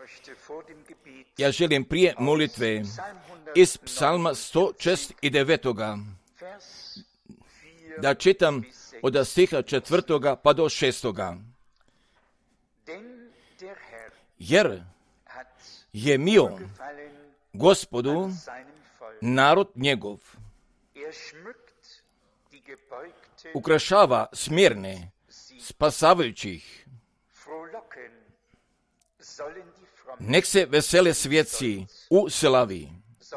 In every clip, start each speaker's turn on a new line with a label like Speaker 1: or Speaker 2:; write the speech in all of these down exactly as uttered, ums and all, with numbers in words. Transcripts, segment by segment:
Speaker 1: Ja želim prije molitve iz psalma sto šezdeset devet da čitam od stiha četvrtoga pa do šestoga. Jer je mio Gospodu narod njegov, ukrašava smjerne, spasavajućih. Nek se vesele svjetci u Selavi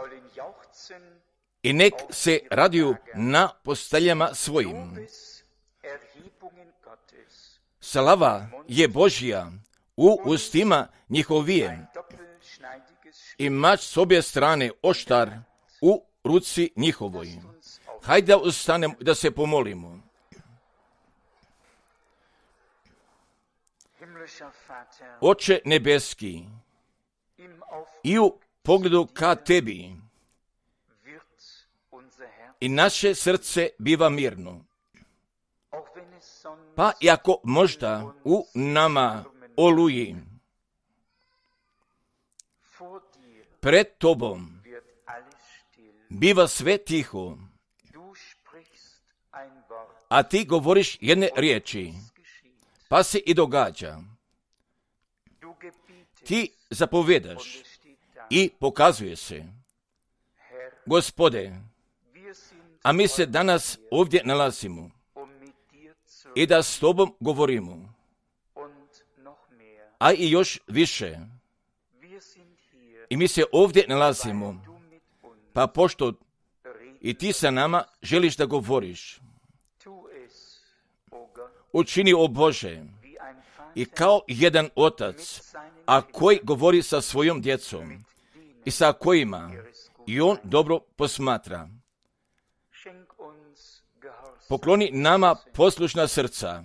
Speaker 1: i nek se raduju na posteljama svojim. Slava je Božja u ustima njihovije i mač s obje strane oštar u ruci njihovoj. Hajde da ustanemo da se pomolimo. Oče nebeski, i u pogledu ka tebi i naše srce biva mirno. Pa i ako možda u nama oluji, pred tobom biva sve tiho, a ti govoriš jedne riječi, pa se i događa. Ti zapovjedaš i pokazuje se. Gospode, a mi se danas ovdje nalazimo i da s tobom govorimo, a i još više. I mi se ovdje nalazimo, pa pošto i ti sa nama želiš da govoriš, učini, o Bože, i kao jedan otac, a koji govori sa svojom djecom i sa kojima i on dobro posmatra. Pokloni nama poslušna srca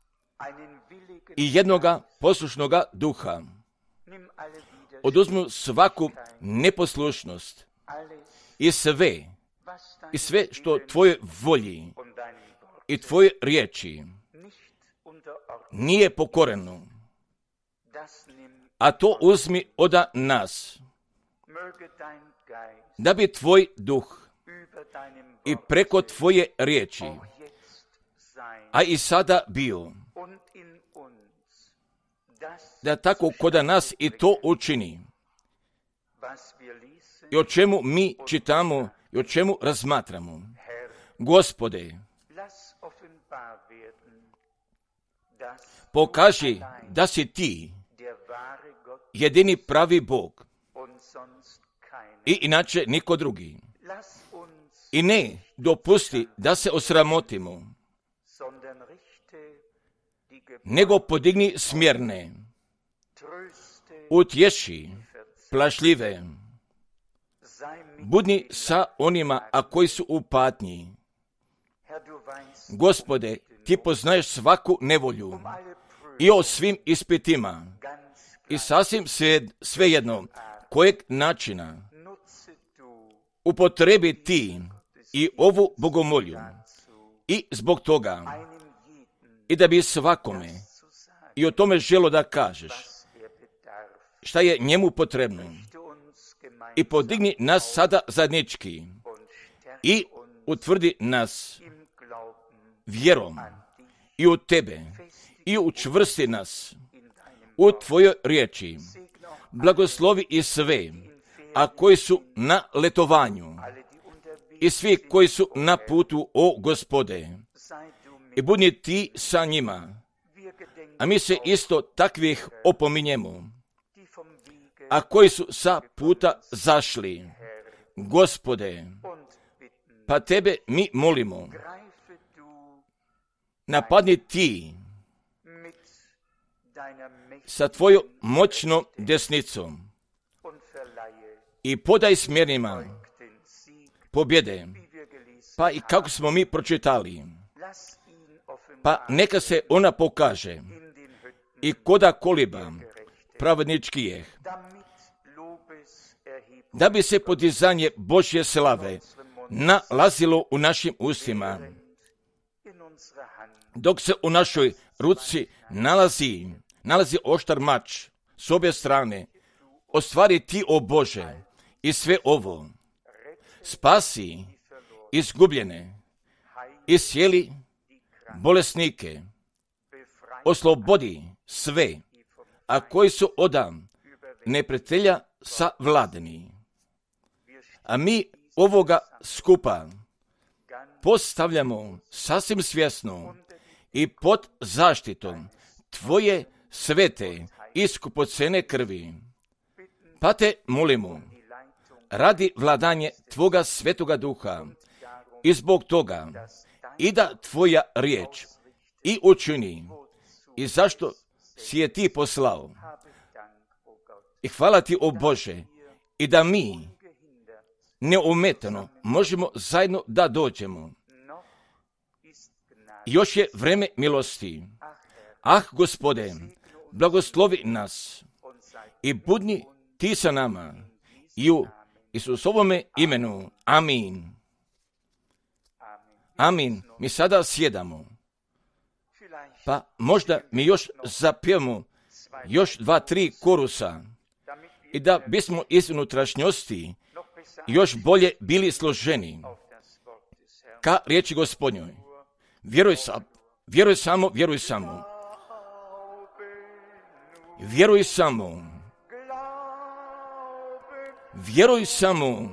Speaker 1: i jednoga poslušnoga duha. Oduzmu svaku neposlušnost i sve, i sve što tvoje volji i tvoje riječi nije pokoreno, a to uzmi od nas, da bi tvoj duh i preko tvoje riječi, a i sada bio, da tako koda nas i to učini, i o čemu mi čitamo i o čemu razmatramo. Gospode, pokaži da si ti jedini pravi Bog i inače niko drugi. I ne dopusti da se osramotimo, nego podigni smjerne, utješi plašljive, budni sa onima a koji su u patnji. Gospode, ti poznaješ svaku nevolju i o svim ispitima i sasvim sve, svejedno kojeg načina upotrebi ti i ovu bogomolju i zbog toga i da bi svakome i o tome želo da kažeš šta je njemu potrebno i podigni nas sada zajednički i utvrdi nas vjerom i u tebe i učvrsti nas u tvojoj riječi. Blagoslovi i sve, a koji su na letovanju i svi koji su na putu, o Gospode, i budni ti sa njima, a mi se isto takvih opominjemo, a koji su sa puta zašli. Gospode, pa tebe mi molimo, napadni ti sa tvojom moćnom desnicom i podaj smjernima pobjede, pa i kako smo mi pročitali, pa neka se ona pokaže i koda koliba pravedničkijeh, da bi se podizanje Božje slave nalazilo u našim ustima, dok se u našoj ruci nalazi, nalazi oštar mač s obje strane, ostvari ti, o Bože, i sve ovo. Spasi izgubljene, iscijeli bolesnike, oslobodi sve, a koji su odam neprijatelja savladani. A mi ovoga skupa postavljamo sasvim svjesno i pod zaštitom Tvoje svete i skupocene krvi. Pa te molimo, radi vladanje Tvoga svetoga duha i zbog toga i da Tvoja riječ i učini i zašto si je Ti poslao. I hvala Ti, o Bože, i da mi neometano možemo zajedno da dođemo. Još je vreme milosti. Ah, Gospode, blagoslovi nas i budni Ti sa nama i u Isusovome imenu. Amin. Amin. Mi sada sjedamo. Pa možda mi još zapijemo još dva, tri korusa i da bismo iz unutrašnjosti još bolje bili složeni ka riječi Gospodnjoj. Vjeruj sam, vjeruj samo, vjeruj samo. Vjeruj samo. Vjeruj samo.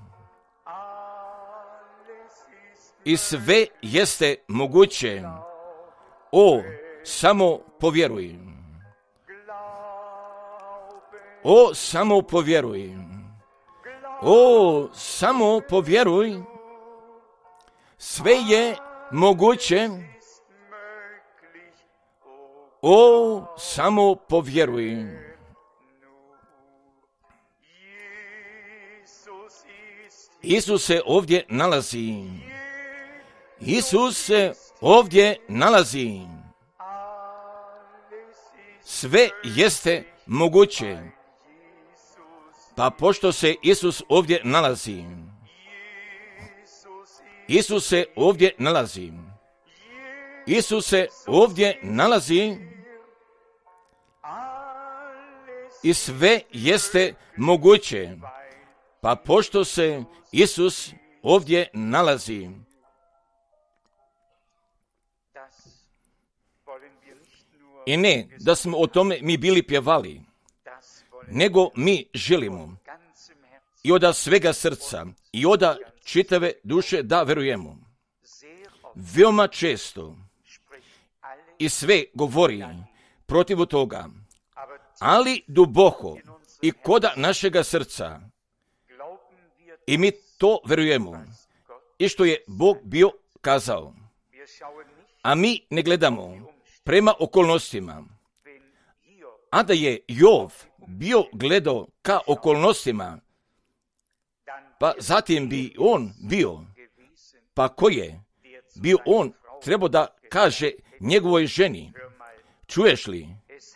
Speaker 1: I sve jeste moguće. O, samo povjeruj. O, samo povjeruj. O, samo povjeruj. Sve je moguće. O, samo povjeruj. Isus se ovdje nalazi. Isus se ovdje nalazi. Sve jeste moguće. Pa pošto se Isus ovdje nalazi, Isus se ovdje nalazi, Isus se ovdje nalazi i sve jeste moguće. Pa pošto se Isus ovdje nalazi, i ne da smo o tome mi bili pjevali, nego mi želimo i od svega srca i od čitave duše da verujemo. Veoma često i sve govori protiv toga, ali duboko i koda našega srca i mi to verujemo i što je Bog bio kazao. A mi ne gledamo prema okolnostima. A da je Jov bio gledao ka okolnostima, pa zatim bi on bio, pa ko je bio on trebao da kaže njegovoj ženi, čuješ li,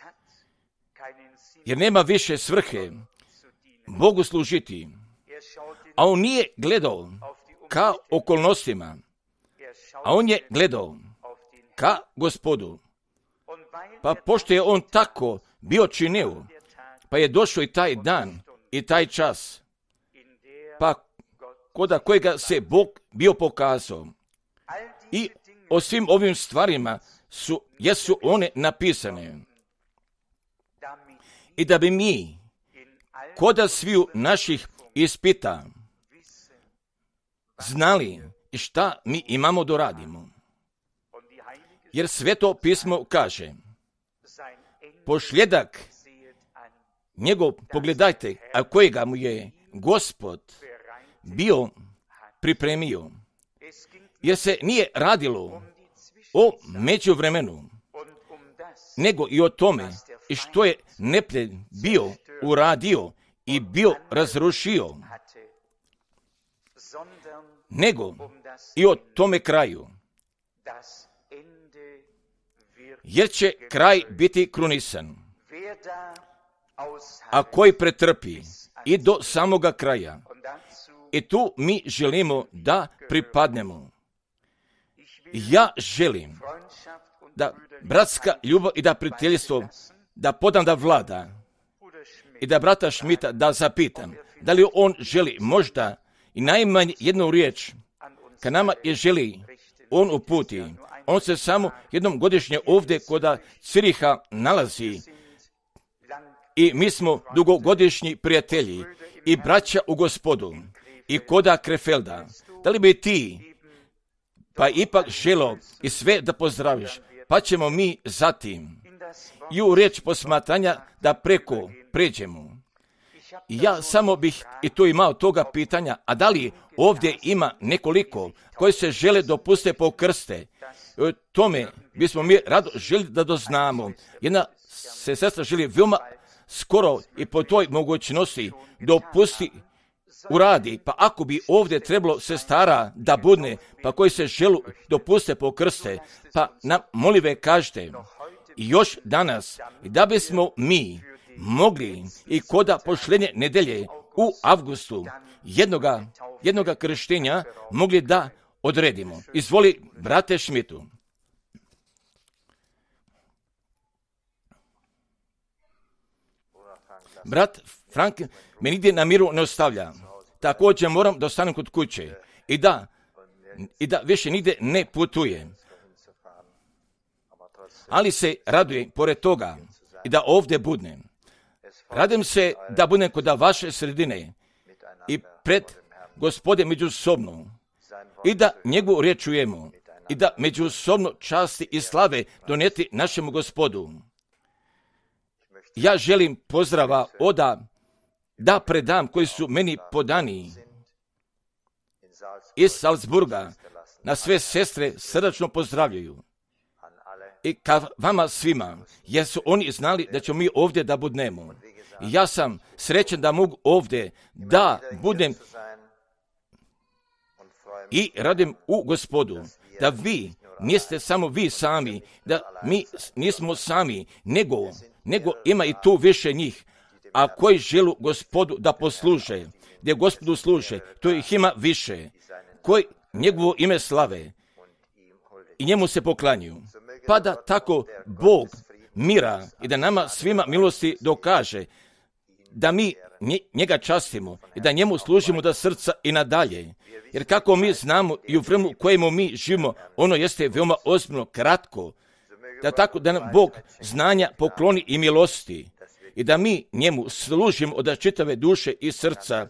Speaker 1: jer nema više svrhe Bogu služiti. A on nije gledao ka okolnostima, a on je gledao ka Gospodu. Pa pošto je on tako bio činio, pa je došao i taj dan i taj čas, pa koda kojega se Bog bio pokazao. I o svim ovim stvarima su, jesu one napisane. I da bi mi koda sviju naših ispita znali šta mi imamo da radimo. Jer Sveto pismo kaže, pošljedak njegov pogledajte, a kojega mu je Gospod bio pripremio. Jer se nije radilo o međuvremenu, nego i o tome i što je neprijatelj bio uradio i bio razrušio, nego i o tome kraju. Jer će kraj biti krunisan. A koji pretrpi i do samoga kraja. I tu mi želimo da pripadnemo. Ja želim da bratska ljubav i da prijateljstvo da podam da vlada. i da brata Šmita da zapitam, da li on želi možda i najmanje jednu riječ, ka nama je želi on uputi. On se samo jednom godišnje ovdje kod Ciriha nalazi i mi smo dugogodišnji prijatelji i braća u Gospodu i koda Krefelda. Da li bi ti pa ipak želo i sve da pozdraviš, pa ćemo mi zatim i u riječ posmatranja da preko pređemo. Ja samo bih i tu imao toga pitanja, a da li ovdje ima nekoliko koji se žele dopuste po krste? O tome bismo mi rado želi da doznamo. Jedna se sestra želi veoma skoro i po toj mogućnosti dopusti uradi, pa ako bi ovdje trebalo sestara da budne, pa koji se želu dopuste po krste, pa nam molive kažete, još danas, da bismo mi mogli i koda pošljenje nedelje u avgustu jednoga, jednoga krštenja mogli da odredimo. Izvoli, brate Šmitu. Brat Frank me nigdje na miru ne ostavlja. Također moram da ostanem kod kuće i da, i da više nigdje ne putuje. Ali se raduje pored toga i da ovdje budnem. Radim se da budem kod vaše sredine i pred Gospode međusobno i da njegovu riječ čujemo i da međusobno časti i slave donijeti našemu Gospodu. Ja želim pozdrava oda da predam koji su meni podani iz Salzburga. Na sve sestre srdačno pozdravljaju. I ka vama svima, jer su oni znali da ćemo mi ovdje da budnemo. Ja sam srećan da mogu ovdje da budem i radim u Gospodu, da vi niste samo vi sami, da mi nismo sami, nego, nego ima i tu više njih, a koji želu Gospodu da posluže, gdje Gospodu služe, to ih ima više, koji njegovo ime slave i njemu se poklanjuju. Pa da tako Bog mira i da nama svima milosti dokaže, da mi njega častimo i da njemu služimo da srca i nadalje. Jer kako mi znamo i u vremenu u kojemu mi živimo, ono jeste veoma ozbiljno, kratko, da tako da nam Bog znanja pokloni i milosti i da mi njemu služimo od čitave duše i srca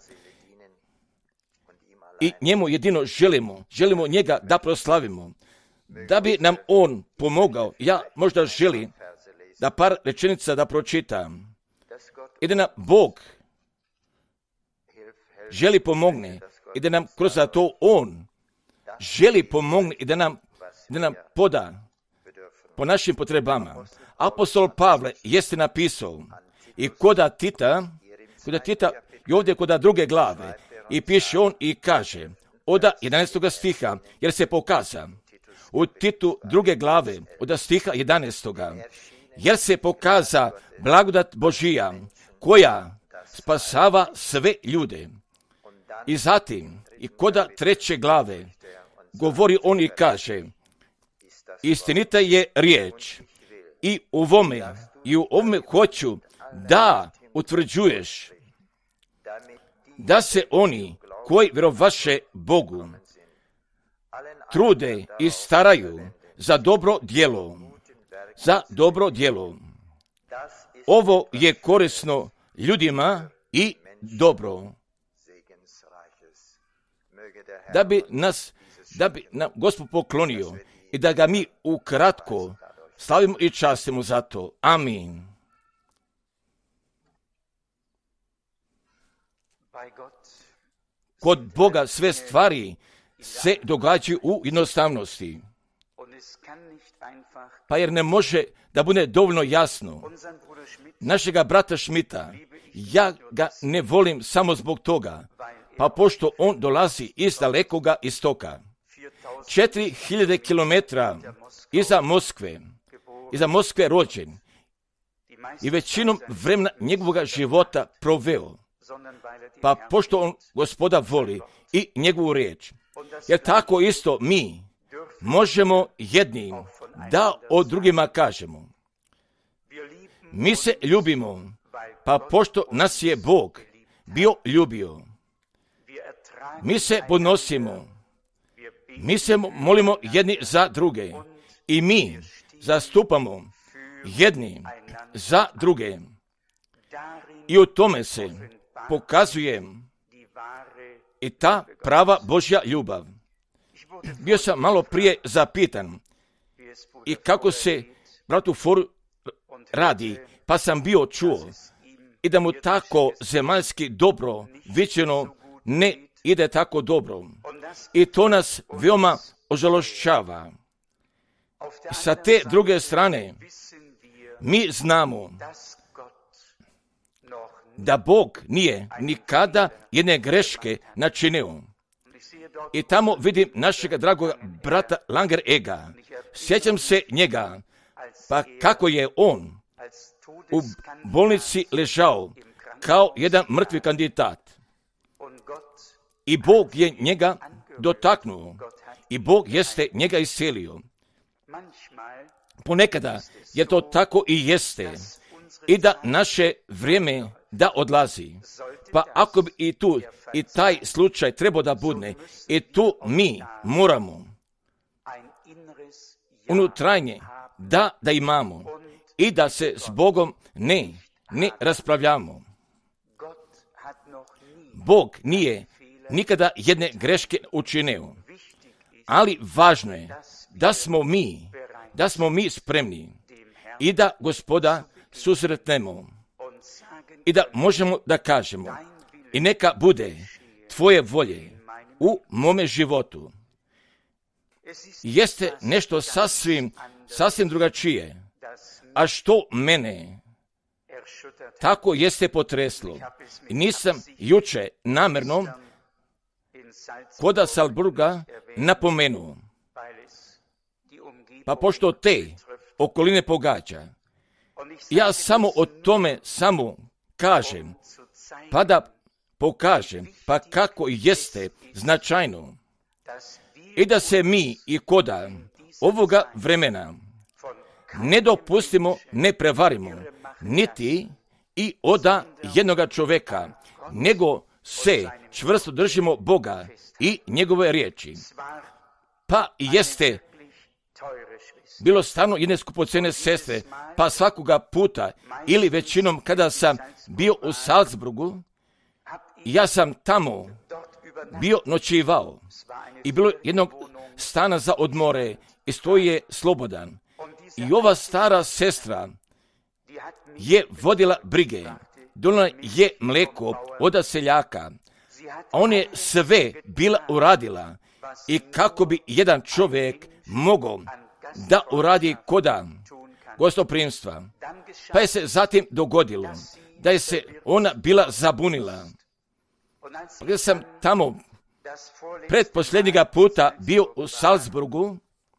Speaker 1: i njemu jedino želimo, želimo njega da proslavimo, da bi nam on pomogao. Ja možda želim da par rečenica da pročitam i da nam Bog želi pomogne i da nam kroz to on želi pomogne i da nam, da nam poda po našim potrebama. Apostol Pavle jeste napisao i koda Tita, koda Tita i ovdje koda druge glave i piše on i kaže od jedanaestog stiha, jer se pokaza u Titu druge glave od stiha jedanaestog, jer se pokaza blagodat Božija koja spasava sve ljude. I zatim, i koda treće glave, govori on i kaže, istinita je riječ i u ovome, i u ovome hoću da utvrđuješ da se oni koji vjerovaše Bogu trude i staraju za dobro djelo, za dobro djelo. Ovo je korisno ljudima i dobro. Da bi nas, da bi nam Gospod poklonio i da ga mi ukratko slavimo i častimo za to. Amin. Kod Boga sve stvari se događaju u jednostavnosti. Pa jer ne može da bude dovoljno jasno. Našega brata Šmita, ja ga ne volim samo zbog toga, pa pošto on dolazi iz dalekoga istoka, četiri hiljade kilometra iza Moskve, iza Moskve rođen i većinom vremena njegovog života proveo, pa pošto on Gospoda voli i njegovu riječ, jer tako isto mi možemo jednim da o drugima kažemo. Mi se ljubimo Pa pošto nas je Bog bio ljubio, mi se podnosimo, mi se molimo jedni za druge i mi zastupamo jedni za druge. I u tome se pokazuje i ta prava Božja ljubav. Bio sam malo prije zapitan i kako se bratu Foru radi, pa sam bio čuo i da mu tako zemaljski dobro viđeno ne ide tako dobro. I to nas veoma ožalošćava. Sa te druge strane, mi znamo da Bog nije nikada jedne greške načinio. I tamo vidim našega dragog brata Langer Ega. Sjećam se njega, pa kako je on u bolnici ležao kao jedan mrtvi kandidat. I Bog je njega dotaknuo. I Bog jeste njega iscelio. Ponekada je to tako i jeste. I da naše vrijeme da odlazi. Pa ako bi i tu i taj slučaj trebao da budne, i tu mi moramo unutranje da, da imamo i da se s Bogom ne, ne raspravljamo. Bog nije nikada jedne greške učinio, ali važno je da smo mi, da smo mi spremni i da Gospoda susretnemo i da možemo da kažemo i neka bude tvoje volje u mome životu. Jeste nešto sasvim, sasvim drugačije, a što mene tako jeste potreslo. I nisam juče namjerno kod Salzburga napomenuo, pa pošto te okoline pogađa, ja samo o tome samo kažem, pa da pokažem, pa kako jeste značajno i da se mi i koda ovoga vremena ne dopustimo, ne prevarimo, niti i oda jednoga čoveka, nego se čvrsto držimo Boga i njegove riječi. Pa jeste bilo stvarno jedne skupocene sestre, pa svakoga puta ili većinom kada sam bio u Salzburgu, ja sam tamo bio noćivao i bilo jednog stana za odmore i stoji je slobodan. I ova stara sestra je vodila brige, donijela je mleko od seljaka, a on je sve bila uradila i kako bi jedan čovjek mogao da uradi koda gostoprimstva. Pa je se zatim dogodilo da je se ona bila zabunila. Pa kada sam tamo pred posljednjega puta bio u Salzburgu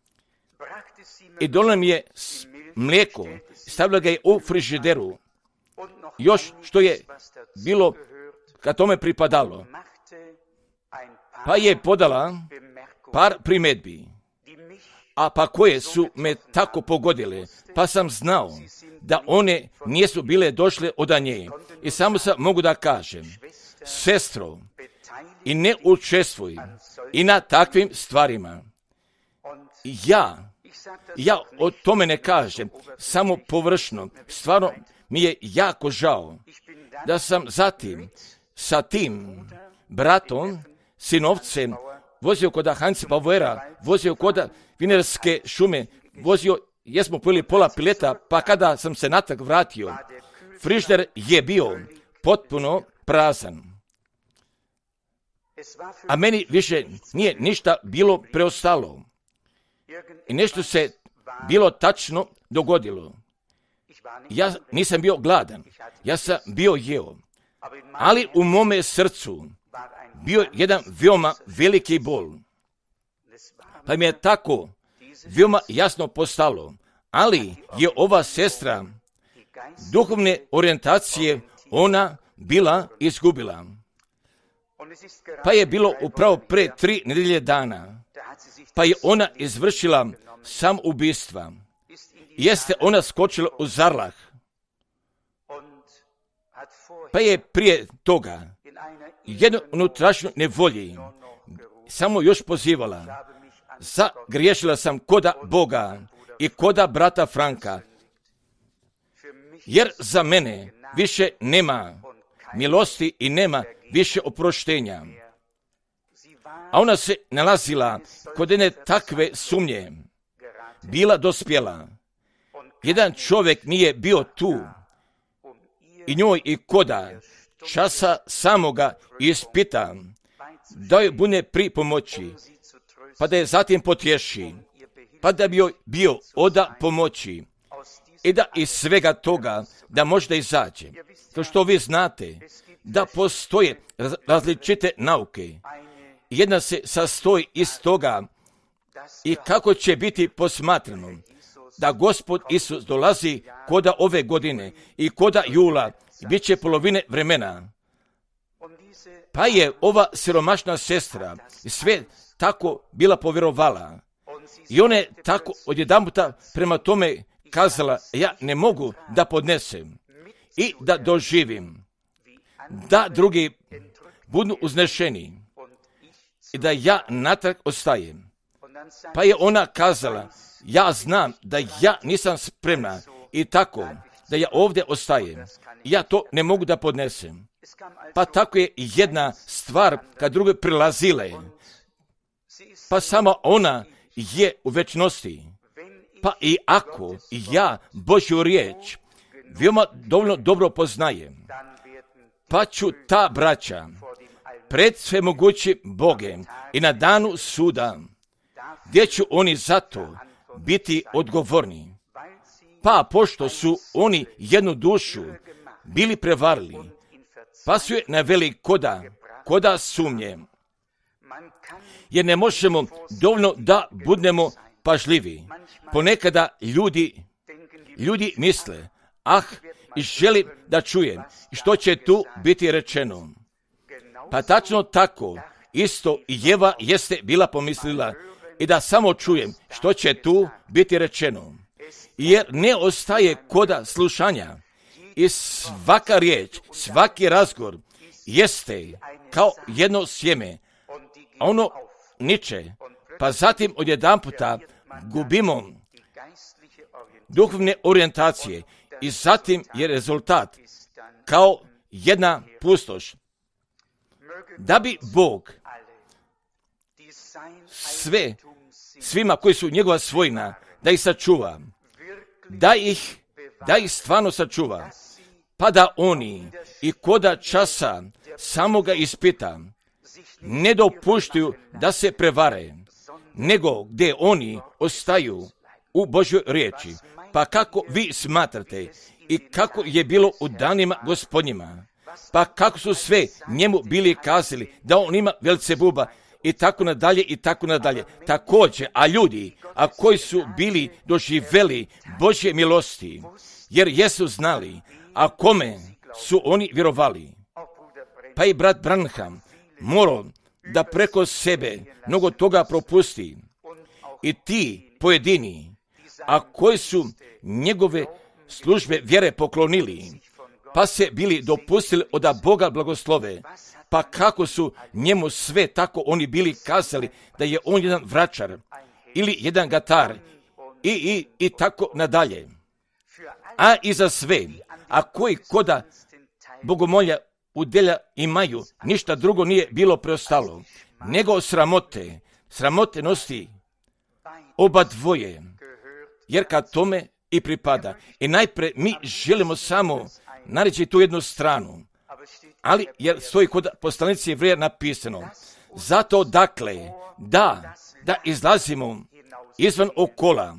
Speaker 1: i donijela mi je mlijeko, stavila ga je u frižideru, još što je bilo kad tome pripadalo. Pa je podala par primjedbi, a pa koje su me tako pogodile, pa sam znao da one nisu bile došle od nje. I samo sam mogu da kažem, sestro, i ne učestvuj i na takvim stvarima. Ja, ja o tome ne kažem, samo površno, stvarno mi je jako žao da sam zatim sa tim bratom, sinovcem, vozio kod Hansa Bauera, vozio kod Vinerske šume, vozio, jesmo pojeli pola pileta, pa kada sam se natrag vratio, frižider je bio potpuno prazan. A meni više nije ništa bilo preostalo. I nešto se bilo tačno dogodilo. Ja nisam bio gladan, ja sam bio jeo, ali u mome srcu bio jedan veoma veliki bol. Pa mi je tako veoma jasno postalo, ali je ova sestra duhovne orijentacije ona bila izgubila. Pa je bilo upravo pre tri nedelje dana, pa je ona izvršila samoubistva. Jeste ona skočila u Zarlah Pa je prije toga jednu unutrašnju nevolji samo još pozivala. Zagriješila sam koda Boga i koda brata Franka, jer za mene više nema milosti i nema više oproštenja. A ona se nalazila kod jedne takve sumnje, bila dospjela. Jedan čovjek nije bio tu i njoj i koda časa samoga ispita, da joj bude pri pomoći, pa da je zatim potješi, pa da bi joj bio oda pomoći i da iz svega toga da možda izađe. To što vi znate, da postoje različite nauke. Jedna se sastoji iz toga i kako će biti posmatrano da Gospod Isus dolazi koda ove godine i koda jula, bit će polovine vremena. Pa je ova siromašna sestra sve tako bila povjerovala i ona je tako odjedanputa prema tome kazala, ja ne mogu da podnesem i da doživim da drugi budu uznešeni i da ja natrag ostajem. Pa je ona kazala, ja znam da ja nisam spremna i tako da ja ovdje ostajem. Ja to ne mogu da podnesem. Pa tako je jedna stvar kad druge prilazile. Pa sama ona je u večnosti. Pa i ako ja Božju riječ veoma dovoljno dobro poznajem, pa ću ta braća pred svemogućim Bogem i na danu suda, gdje ću oni zato biti odgovorni. Pa pošto su oni jednu dušu bili prevarili, pa su je naveli koda, koda sumnje. Jer ne možemo dovoljno da budemo pažljivi. Ponekada ljudi, ljudi misle, ah, i želim da čujem što će tu biti rečeno. Pa tačno tako, isto i Jeva jeste bila pomislila i da samo čujem što će tu biti rečeno. Jer ne ostaje koda slušanja i svaka riječ, svaki razgovor jeste kao jedno sjeme, a ono niče, pa zatim odjedanputa gubimo duhovne orijentacije i zatim je rezultat kao jedna pustoš. Da bi Bog sve, svima koji su njegova svojina, da ih sačuva, da ih, da ih stvarno sačuva, pa da oni i koda časa samoga ispita ne dopuštuju da se prevare, nego gdje oni ostaju u Božjoj riječi. Pa kako vi smatrate i kako je bilo u danima Gospodnjima, pa kako su sve njemu bili kazali da on ima Velcebuba i tako nadalje i tako nadalje. Također, a ljudi, a koji su bili doživjeli Božje milosti, jer jesu znali, a kome su oni vjerovali. Pa i brat Branham morao da preko sebe mnogo toga propusti. I ti pojedini, a koji su njegove službe vjere poklonili, pa se bili dopustili od Boga blagoslove, pa kako su njemu sve tako oni bili kazali da je on jedan vračar ili jedan gatar i, i, i tako nadalje. A i za sve, a koji koda bogomolja udjelja imaju, ništa drugo nije bilo preostalo, nego sramote, sramote nosi oba dvoje, jer kad tome i pripada. I najpre mi želimo samo nareći tu jednu stranu, ali jer stoji kod poslanici Jevreja napisano, zato dakle, da, da izlazimo izvan okola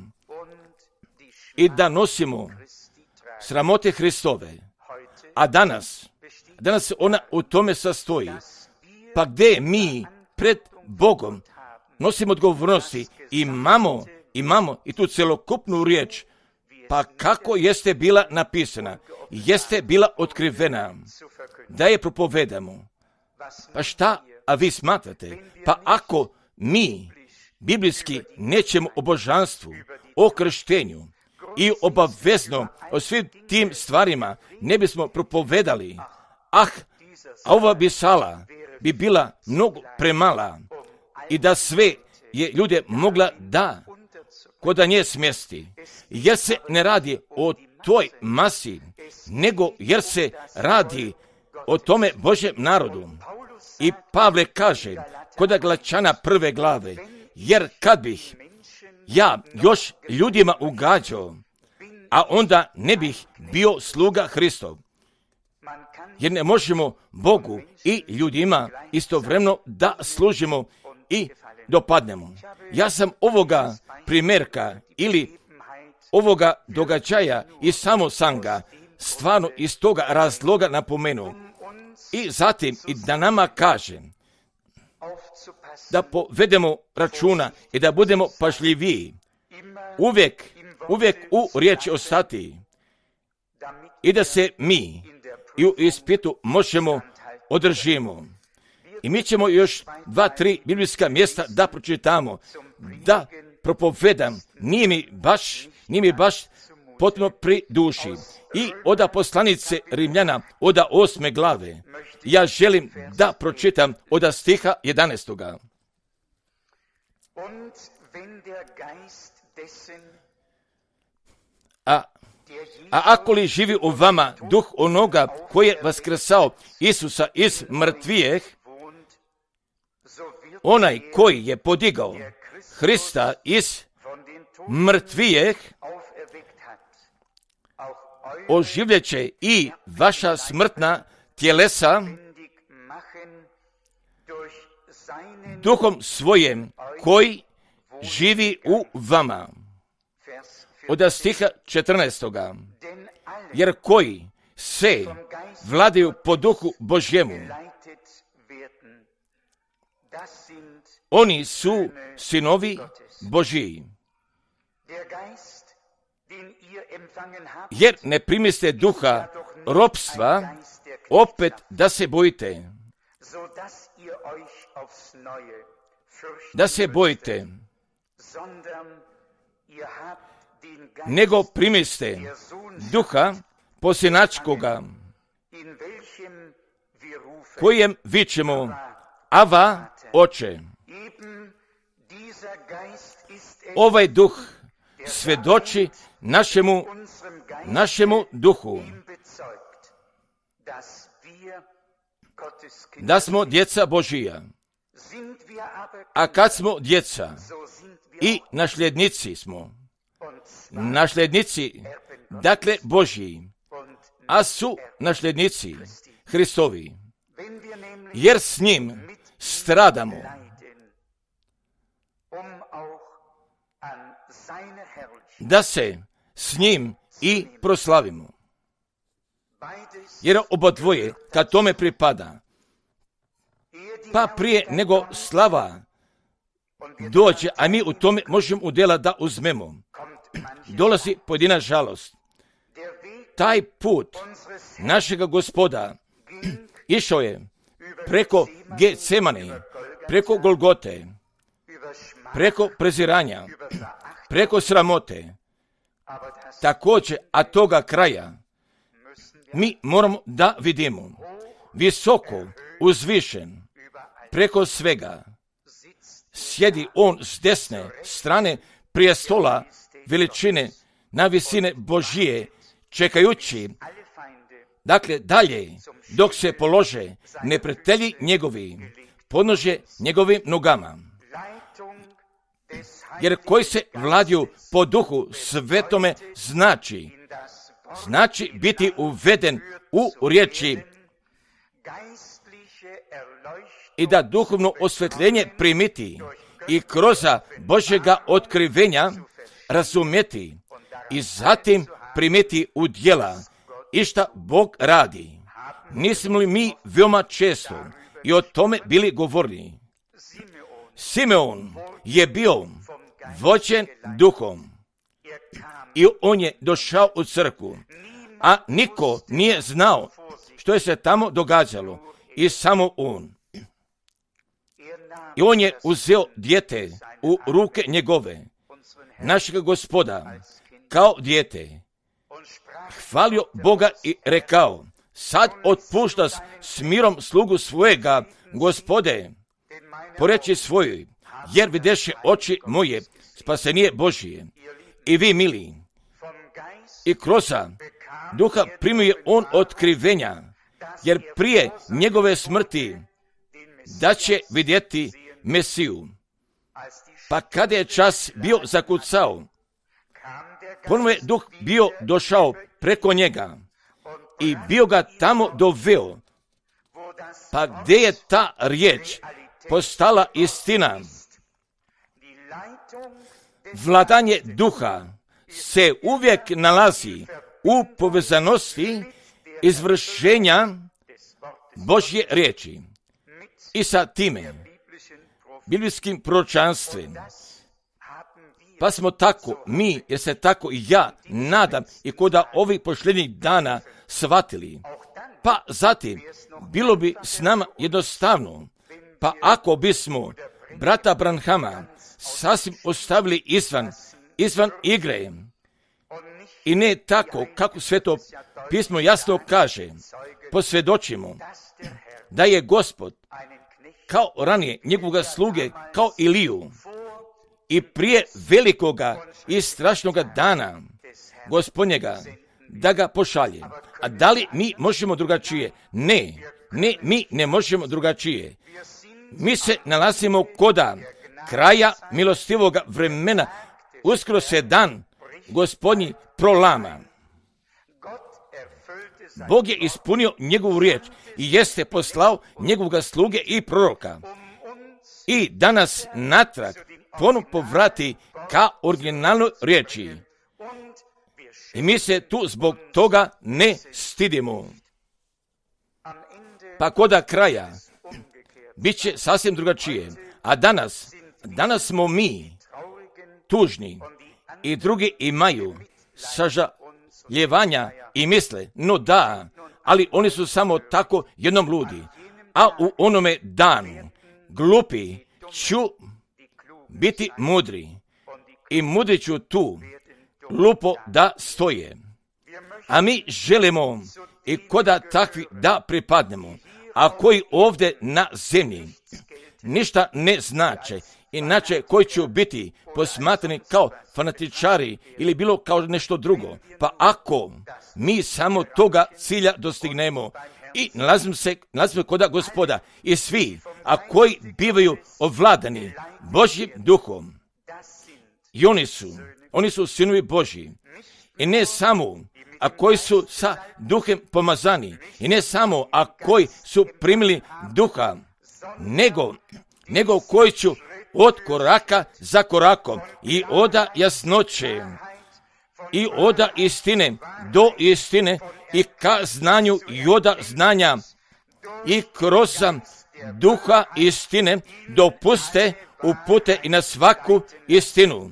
Speaker 1: i da nosimo sramote Hristove. A danas, danas ona u tome sastoji. Pa gdje mi pred Bogom nosimo odgovornosti, imamo, imamo i tu celokupnu riječ, pa kako jeste bila napisana, jeste bila otkrivena, da je propovedamo. Pa šta, a vi smatrate? Pa ako mi biblijski nećemo o božanstvu, o krštenju i obavezno o svim tim stvarima ne bismo propovedali, ah, a ova bi sala bi bila mnogo premala i da sve je ljude mogla da kod nje smjesti, jer se ne radi o toj masi, nego jer se radi o tome Božjem narodu. I Pavle kaže kod Galačana prve glave, jer kad bih ja još ljudima ugađao, a onda ne bih bio sluga Hristov. Jer ne možemo Bogu i ljudima istovremeno da služimo i dopadnemo. Ja sam ovoga primjerka ili ovoga događaja i samo sam ga stvarno iz toga razloga napomenuo. I zatim i da nama kaže da povedemo računa i da budemo pažljiviji. Uvijek, uvijek u riječi ostati i da se mi i u ispitu možemo održimo. I mi ćemo još dva, tri biblijska mjesta da pročitamo, da propovedam, nije mi baš, nije mi baš potpuno pri duši. I oda poslanice Rimljana, oda osme glave, ja želim da pročitam oda stiha jedanaestoga. A, a ako li živi u vama duh onoga koji je vaskrsao Isusa iz mrtvijeh, onaj koji je podigao Hrista iz mrtvijeh, oživljeće i vaša smrtna tjelesa duhom svojem koji živi u vama. Od stiha četrnaestoga. Jer koji se vladaju po duhu Božjemu, oni su sinovi Božiji. Jer ne primiste duha ropstva, opet da se bojite. Da se bojite. Nego primiste duha posinačkoga, kojem vičemo Ava, Oče. Ovaj duh svjedoči našemu, našemu duhu da smo djeca Božija. A kad smo djeca i nasljednici smo, nasljednici, dakle Božiji, a su nasljednici Hristovi, jer s njim stradamo, da se s njim i proslavimo. Jer obodvoje, kad tome pripada, pa prije nego slava dođe, a mi u tome možemo udjela da uzmemo, dolazi pojedina žalost. Taj put našega Gospoda išao je preko Getsemane, preko Golgote, preko preziranja, preko sramote. Također, a toga kraja mi moramo da vidimo visoko uzvišen preko svega sjedi on s desne strane prijestola veličine na visine Božije, čekajući, dakle dalje, dok se polože neprijatelji njegovi, podnože njegovim nogama. Jer koji se vladaju po duhu svetome znači, znači biti uveden u riječi i da duhovno osvjetljenje primiti i kroz Božjega otkrivenja razumjeti i zatim primiti u djela i šta Bog radi. Nismo li mi veoma često i o tome bili govorni? Simeon je bio vođen duhom i on je došao u crkvu, a niko nije znao što je se tamo događalo i samo on. I on je uzeo dijete u ruke njegove, našega Gospoda, kao dijete, hvalio Boga i rekao, sad otpušta s mirom slugu svojega, Gospode, po reči svojoj, jer videše oči moje spasenije Božije. I vi, mili, i kroz duha primuje on otkrivenja, jer prije njegove smrti da će vidjeti Mesiju. Pa kada je čas bio zakucao, ponovo je duh bio došao preko njega i bio ga tamo doveo. Pa gdje je ta riječ postala istina? Vladanje duha se uvijek nalazi u povezanosti izvršenja Božje riječi i sa time biblijskim proročanstvom. Pa smo tako, mi, jer se tako i ja nadam i koda ovih posljednjih dana shvatili. Pa zatim, bilo bi s nama jednostavno, pa ako bismo brata Branhama sasvim ostavili izvan, izvan igre, i ne tako kako Sveto pismo jasno kaže, posvjedočimo da je Gospod kao ranije njegovoga sluge, kao Iliju, i prije velikoga i strašnoga dana Gospodnjega, da ga pošalje. A da li mi možemo drugačije? Ne, ne, mi ne možemo drugačije. Mi se nalazimo koda kraja milostivoga vremena, uskoro se dan Gospodnji prolama. Bog je ispunio njegovu riječ i jeste poslao njegovoga sluge i proroka. I danas natrag ponovno povrati ka originalnoj riječi. I mi se tu zbog toga ne stidimo. Pa koda kraja bit će sasvim drugačije. A danas, danas smo mi tužni i drugi imaju sažaljevanja i misle, no da, ali oni su samo tako jednom ludi. A u onome danu glupi ću biti mudri i mudri ću tu lupo da stoje. A mi želimo i koda takvi da pripadnemo, a koji ovdje na zemlji ništa ne znače, inače koji će biti posmatrani kao fanatičari ili bilo kao nešto drugo. Pa ako mi samo toga cilja dostignemo i nalazimo se, nalazimo se koda Gospoda i svi, a koji bivaju ovladani Božjim duhom, i oni su, oni su sinovi Božji. I ne samo, a koji su sa duhem pomazani, i ne samo, a koji su primili duha, nego, nego koji ću od koraka za korakom i oda jasnoće i oda istine do istine i ka znanju i oda znanja i kroz duha istine dopuste upute i na svaku istinu.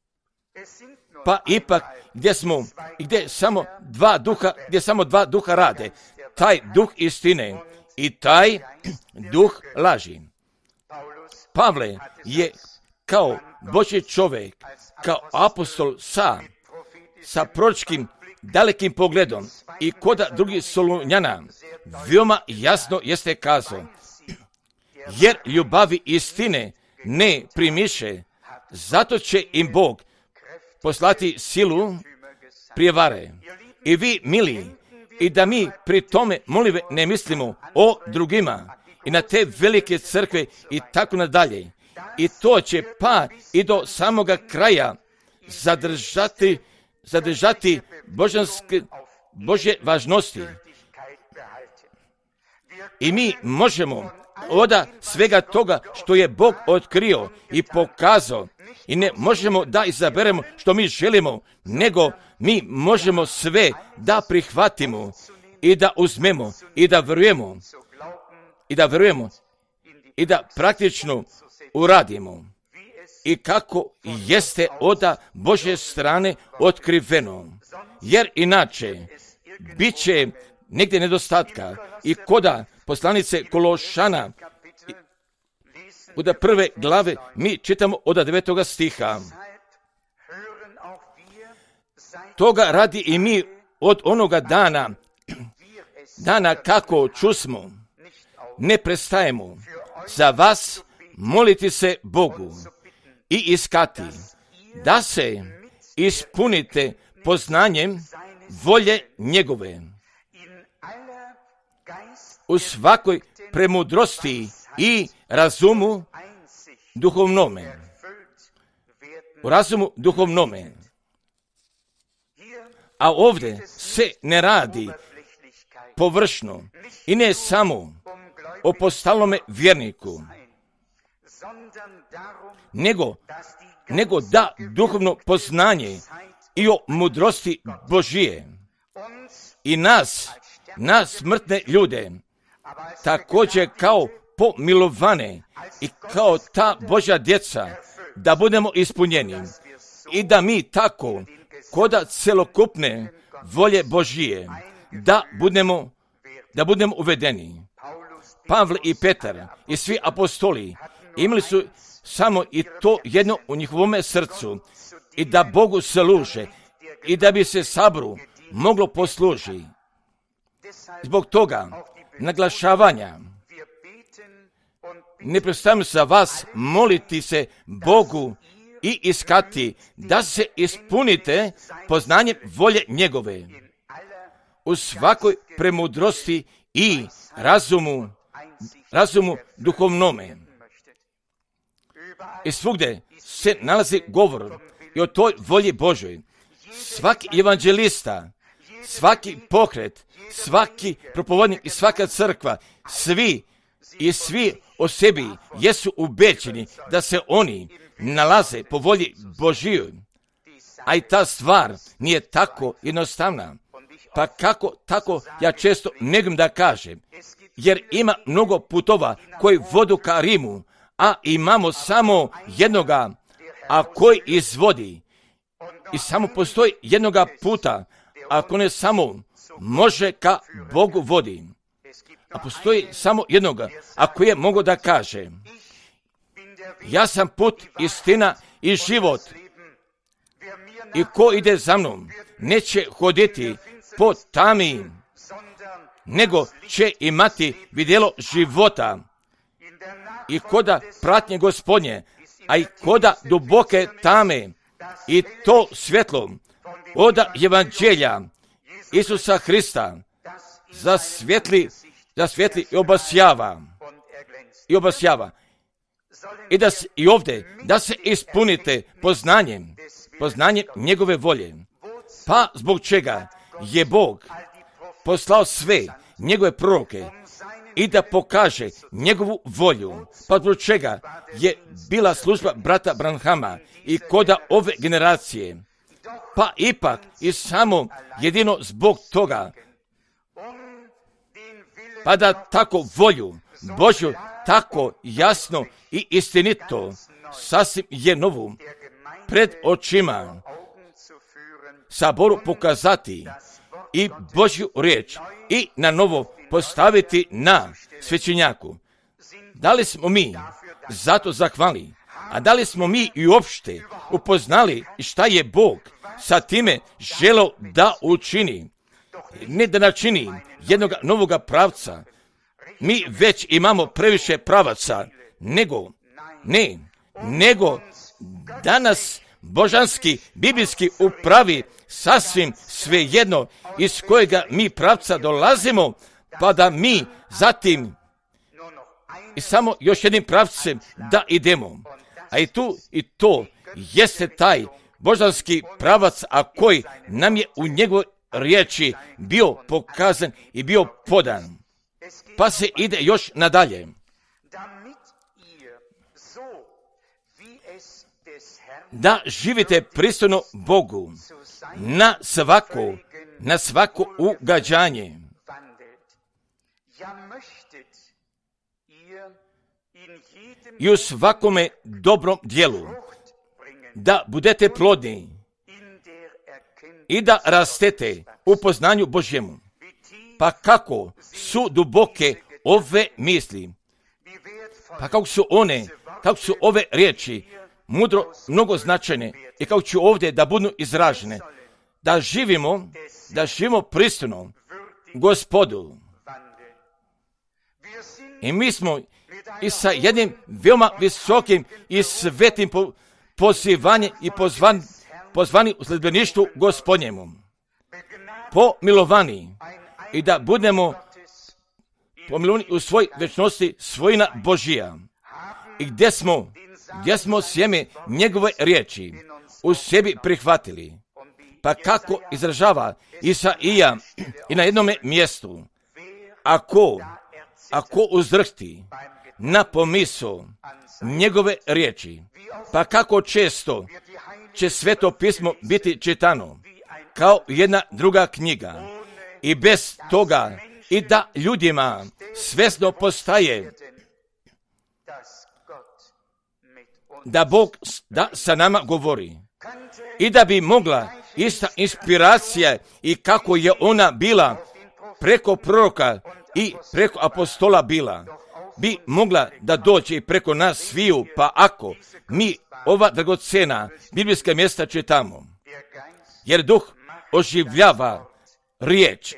Speaker 1: Pa ipak gdje smo, gdje samo dva duha, gdje samo dva duha rade, taj duh istine i taj duh laži. Pavle je kao Božji čovjek, kao apostol sa, sa proročkim dalekim pogledom i koda drugih Solunjana veoma jasno jeste kazao, jer ljubavi istine ne primiše, zato će im Bog poslati silu prijevare. I vi, mili, i da mi pri tome, molim, ne mislimo o drugima i na te velike crkve i tako nadalje. I to će pa i do samoga kraja zadržati, zadržati božanske, Božje važnosti. I mi možemo oda svega toga što je Bog otkrio i pokazao, i ne možemo da izaberemo što mi želimo, nego mi možemo sve da prihvatimo i da uzmemo i da vjerujemo i da vjerujemo i da praktično uradimo. I kako jeste oda Božje strane otkriveno. Jer inače bit će negdje nedostatka. I koda poslanice Kološana, od prve glave, mi čitamo od devetoga stiha. Toga radi i mi od onoga dana dana kako čusmo, ne prestajemo za vas moliti se Bogu i iskati, da se ispunite poznanjem volje njegove, u svakoj premudrosti i razumu duhovnome. U razumu duhovnome. A ovdje se ne radi površno i ne samo o postalnome vjerniku, nego, nego da duhovno poznanje i o mudrosti Božije i nas, nas smrtne ljude, također kao pomilovane i kao ta Božja djeca, da budemo ispunjeni i da mi tako koda celokupne volje Božije, da budemo, da budemo uvedeni. Pavle i Petar i svi apostoli imali su samo i to jedno u njihovome srcu, i da Bogu služe i da bi se saboru moglo posluži. Zbog toga naglašavanja ne prestavljam za vas moliti se Bogu i iskati da se ispunite poznanjem volje njegove u svakoj premudrosti i razumu, razumu duhovnome. I svugdje se nalazi govor i o toj volji Božoj. Svaki evanđelista, svaki pokret, svaki propovodnik i svaka crkva, svi i svi o sebi jesu ubeđeni da se oni nalaze po volji Božijoj. A i ta stvar nije tako jednostavna. Pa kako tako ja često negam da kažem, jer ima mnogo putova koji vodu ka Rimu, a imamo samo jednoga, a koji izvodi. I samo postoji jednoga puta, ako ne samo može ka Bogu vodi. A postoji samo jednoga, ako je mogo da kaže, ja sam put, istina i život. I ko ide za mnom, neće hoditi po tami, nego će imati vidjelo života. I koda pratnje Gospodnje, a i koda duboke tame, i to svjetlo od evanđelja Isusa Hrista zasvjetli, zasvjetli i obasjava. I obasjava. I, da se, i ovdje da se ispunite poznanjem, poznanjem njegove volje. Pa zbog čega je Bog poslao sve njegove proroke i da pokaže njegovu volju. Pa zbog čega je bila služba brata Branhama i koda ove generacije. Pa ipak i samo jedino zbog toga, pa da tako volju Božju tako jasno i istinito sasvim je novu pred očima saboru pokazati i Božju riječ i na novo postaviti na svećenjaku. Da li smo mi zato zahvali, a da li smo mi i uopšte upoznali šta je Bog sa time želeo da učini, ne da načini jednog novoga pravca. Mi već imamo previše pravaca, nego, ne, nego danas božanski, biblijski upravi sasvim svejedno iz kojega mi pravca dolazimo, pa da mi zatim i samo još jednim pravcem da idemo. A i tu i to jeste taj božanski pravac, a koji nam je u njegovoj riječi bio pokazan i bio podan. Pa se ide još nadalje. Da živite pristojno Bogu na svako, na svako ugađanje. I u svakome dobrom dijelu da budete plodni i da rastete u poznanju Božjemu. Pa kako su duboke ove misli, pa kako su one, kako su ove riječi mudro, mnogo značajne i kako ću ovdje da budu izražene, da živimo, da živimo pristojno Gospodu, I mi smo i sa jednim veoma visokim i svetim po, pozivanjem i pozvan, pozvani u sledbeništvu Gospodnjemu. Pomilovani i da budemo pomilovani u svoj večnosti svojina Božija. I gdje smo, gdje smo sjeme njegove riječi u sebi prihvatili. Pa kako izražava Isaija i na jednome mjestu, ako, ako uzrhti na pomisao njegove riječi, pa kako često će Sveto pismo biti čitano kao jedna druga knjiga i bez toga i da ljudima svjesno postaje da Bog da sa nama govori i da bi mogla ista inspiracija i kako je ona bila preko proroka i preko apostola bila, bi mogla da dođe i preko nas sviju, pa ako mi ova dragocena biblijska mjesta čitamo, jer duh oživljava riječ.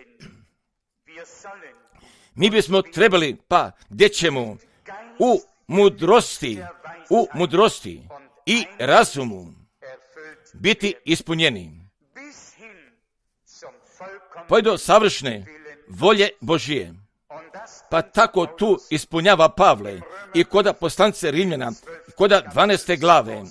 Speaker 1: Mi bismo trebali, pa gdje ćemo u mudrosti, u mudrosti i razumu biti ispunjeni, pa do savršne volje Božije. Pa tako tu ispunjava Pavle i koda poslanice Rimljana, koda dvanaeste glave,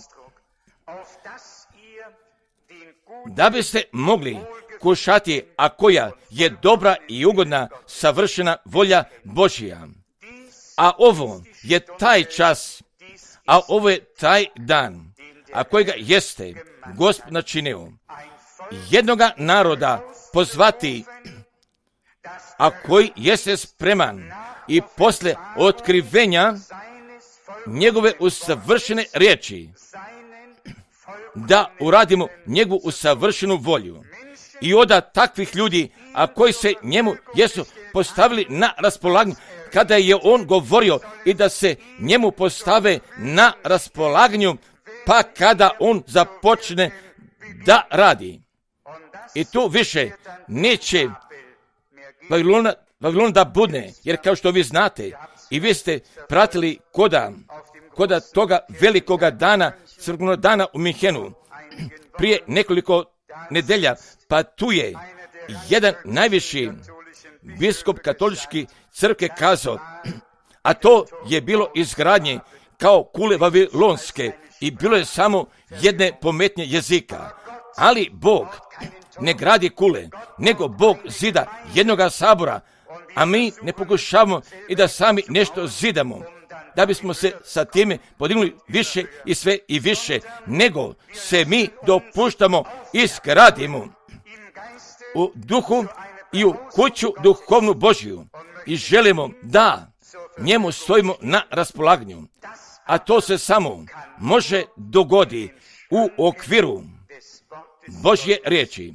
Speaker 1: da biste mogli kušati, a koja je dobra i ugodna, savršena volja Božija. A ovo je taj čas, a ovo je taj dan, a kojega jeste Gospod načinio, jednoga naroda pozvati, a koji jeste spreman i posle otkrivenja njegove usavršene riječi, da uradimo njegovu usavršenu volju. I onda takvih ljudi, a koji se njemu jesu postavili na raspolaganju, kada je on govorio i da se njemu postave na raspolaganju, pa kada on započne da radi. I tu više neće Vavilona, Vavilona da budne, jer kao što vi znate, i vi ste pratili koda, koda toga velikoga dana, crkvenog dana u Minhenu, prije nekoliko nedelja, pa tu je jedan najviši biskup katolički crkve kazao, a to je bilo izgradnje kao kule vavilonske i bilo je samo jedne pometnje jezika. Ali Bog ne gradi kule, nego Bog zida jednoga sabora, a mi ne pokušavamo i da sami nešto zidamo, da bismo se sa time podignuli više i sve i više, nego se mi dopuštamo i skradimo u duhu i u kuću duhovnu Božju i želimo da njemu stojimo na raspolaganju, a to se samo može dogodi u okviru Božje riječi.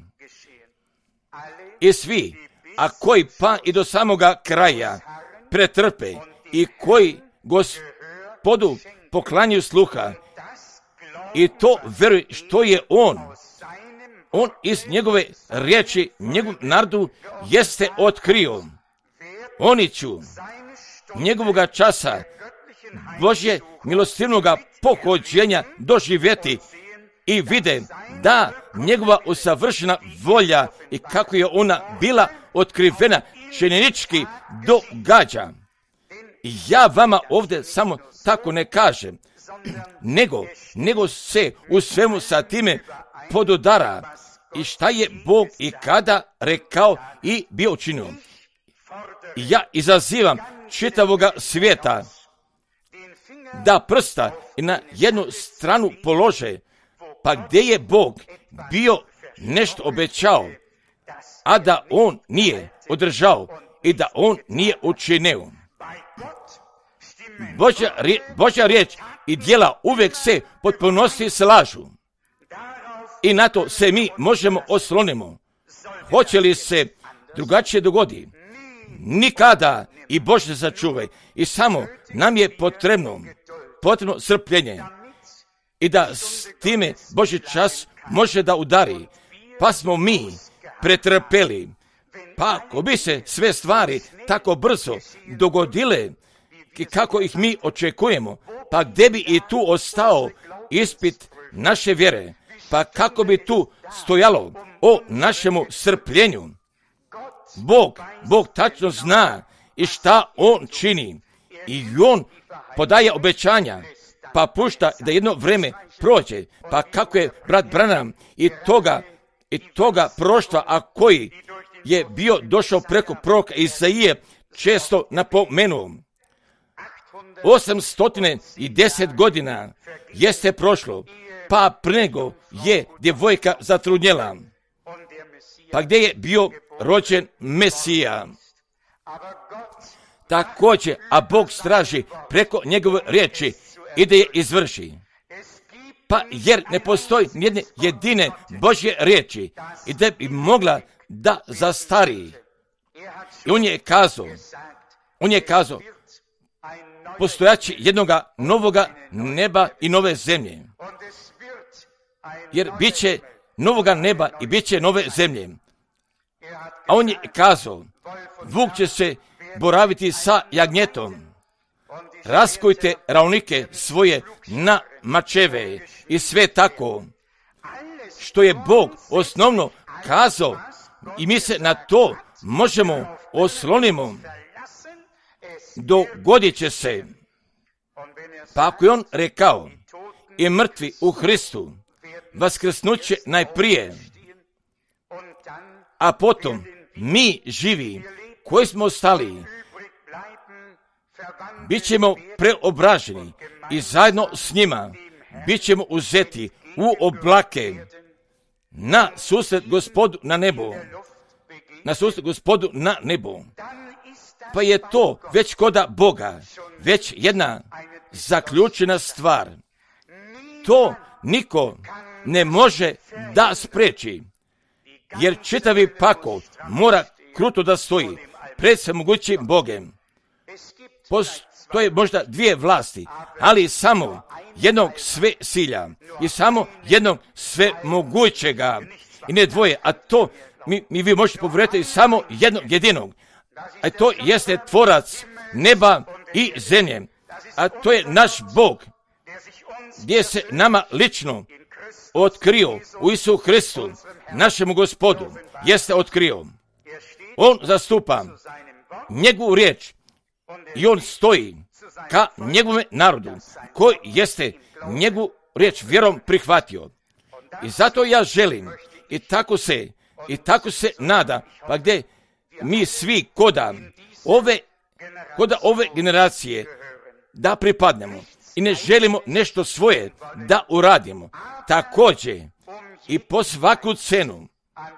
Speaker 1: I svi, a koji pa i do samoga kraja pretrpe i koji Gospodu poklanjaju sluha i to vjeruju što je on, on iz njegove riječi, njegov narodu jeste otkrio. Oni će njegovoga časa Božje milostivnoga pohođenja doživjeti i vide da njegova usavršena volja i kako je ona bila otkrivena činjenički događa. Ja vama ovdje samo tako ne kažem, nego, nego se u svemu sa time podudara i šta je Bog i kada rekao i bio učinio. Ja izazivam čitavoga svijeta da prsta i na jednu stranu polože, pa gdje je Bog bio nešto obećao, a da on nije održao i da on nije učinio. Božja, Božja riječ i djela uvijek se potpunosti slažu. I na to se mi možemo oslonimo. Hoće li se drugačije dogodi? Nikada i Bože sačuvaj. I samo nam je potrebno, potrebno strpljenje. I da s time Božji čas može da udari. Pa smo mi pretrpeli. Pa ako bi se sve stvari tako brzo dogodile, i kako ih mi očekujemo, pa gdje bi i tu ostao ispit naše vjere, pa kako bi tu stojalo o našemu strpljenju. Bog, Bog tačno zna i šta On čini i On podaje obećanja, pa pušta da jedno vrijeme prođe, pa kako je brat Branham i toga, i toga proštva, a koji je bio došao preko proroka Izaije, često napomenuo. osamsto deset godina jeste prošlo, pa prije nego je djevojka zatrudnjela, pa gdje je bio rođen Mesija. Također, a Bog straži preko njegove riječi i da je izvrši. Pa jer ne postoji nijedne jedine Božje riječi i da bi mogla da zastari. I on je kazao, on je kazao, postojaći jednoga novoga neba i nove zemlje. Jer bit će novoga neba i bit će nove zemlje. A on je kazao, vuk će se boraviti sa jagnjetom. Raskojte ravnike svoje na mačeve i sve tako, što je Bog osnovno kazao i mi se na to možemo oslonimo. Dogodit će se, pa ako je on rekao i mrtvi u Hristu vaskrsnuće najprije, a potom mi živi koji smo ostali bit ćemo preobraženi i zajedno s njima bit ćemo uzeti u oblake na susret Gospodu na nebu. Na susret Gospodu na nebu. Pa je to već koda Boga, već jedna zaključena stvar. To niko ne može da spreči, jer čitavi pakao mora kruto da stoji pred svemogućim Bogem. Postoje možda dvije vlasti, ali samo jednog sve silja i samo jednog sve mogućega i ne dvoje, a to mi, mi vi možete povjeriti samo jednog jedinog, a to jeste tvorac neba i zemlje, a to je naš Bog, gdje se nama lično otkrio u Isu Hristu, našemu Gospodu, jeste otkrio. On zastupa njegovu riječ i on stoji ka njegovome narodu, koji jeste njegovu riječ vjerom prihvatio. I zato ja želim i tako se, i tako se nada, pa gdje mi svi koda ove, koda ove generacije da pripadnemo i ne želimo nešto svoje da uradimo, također i po svaku cenu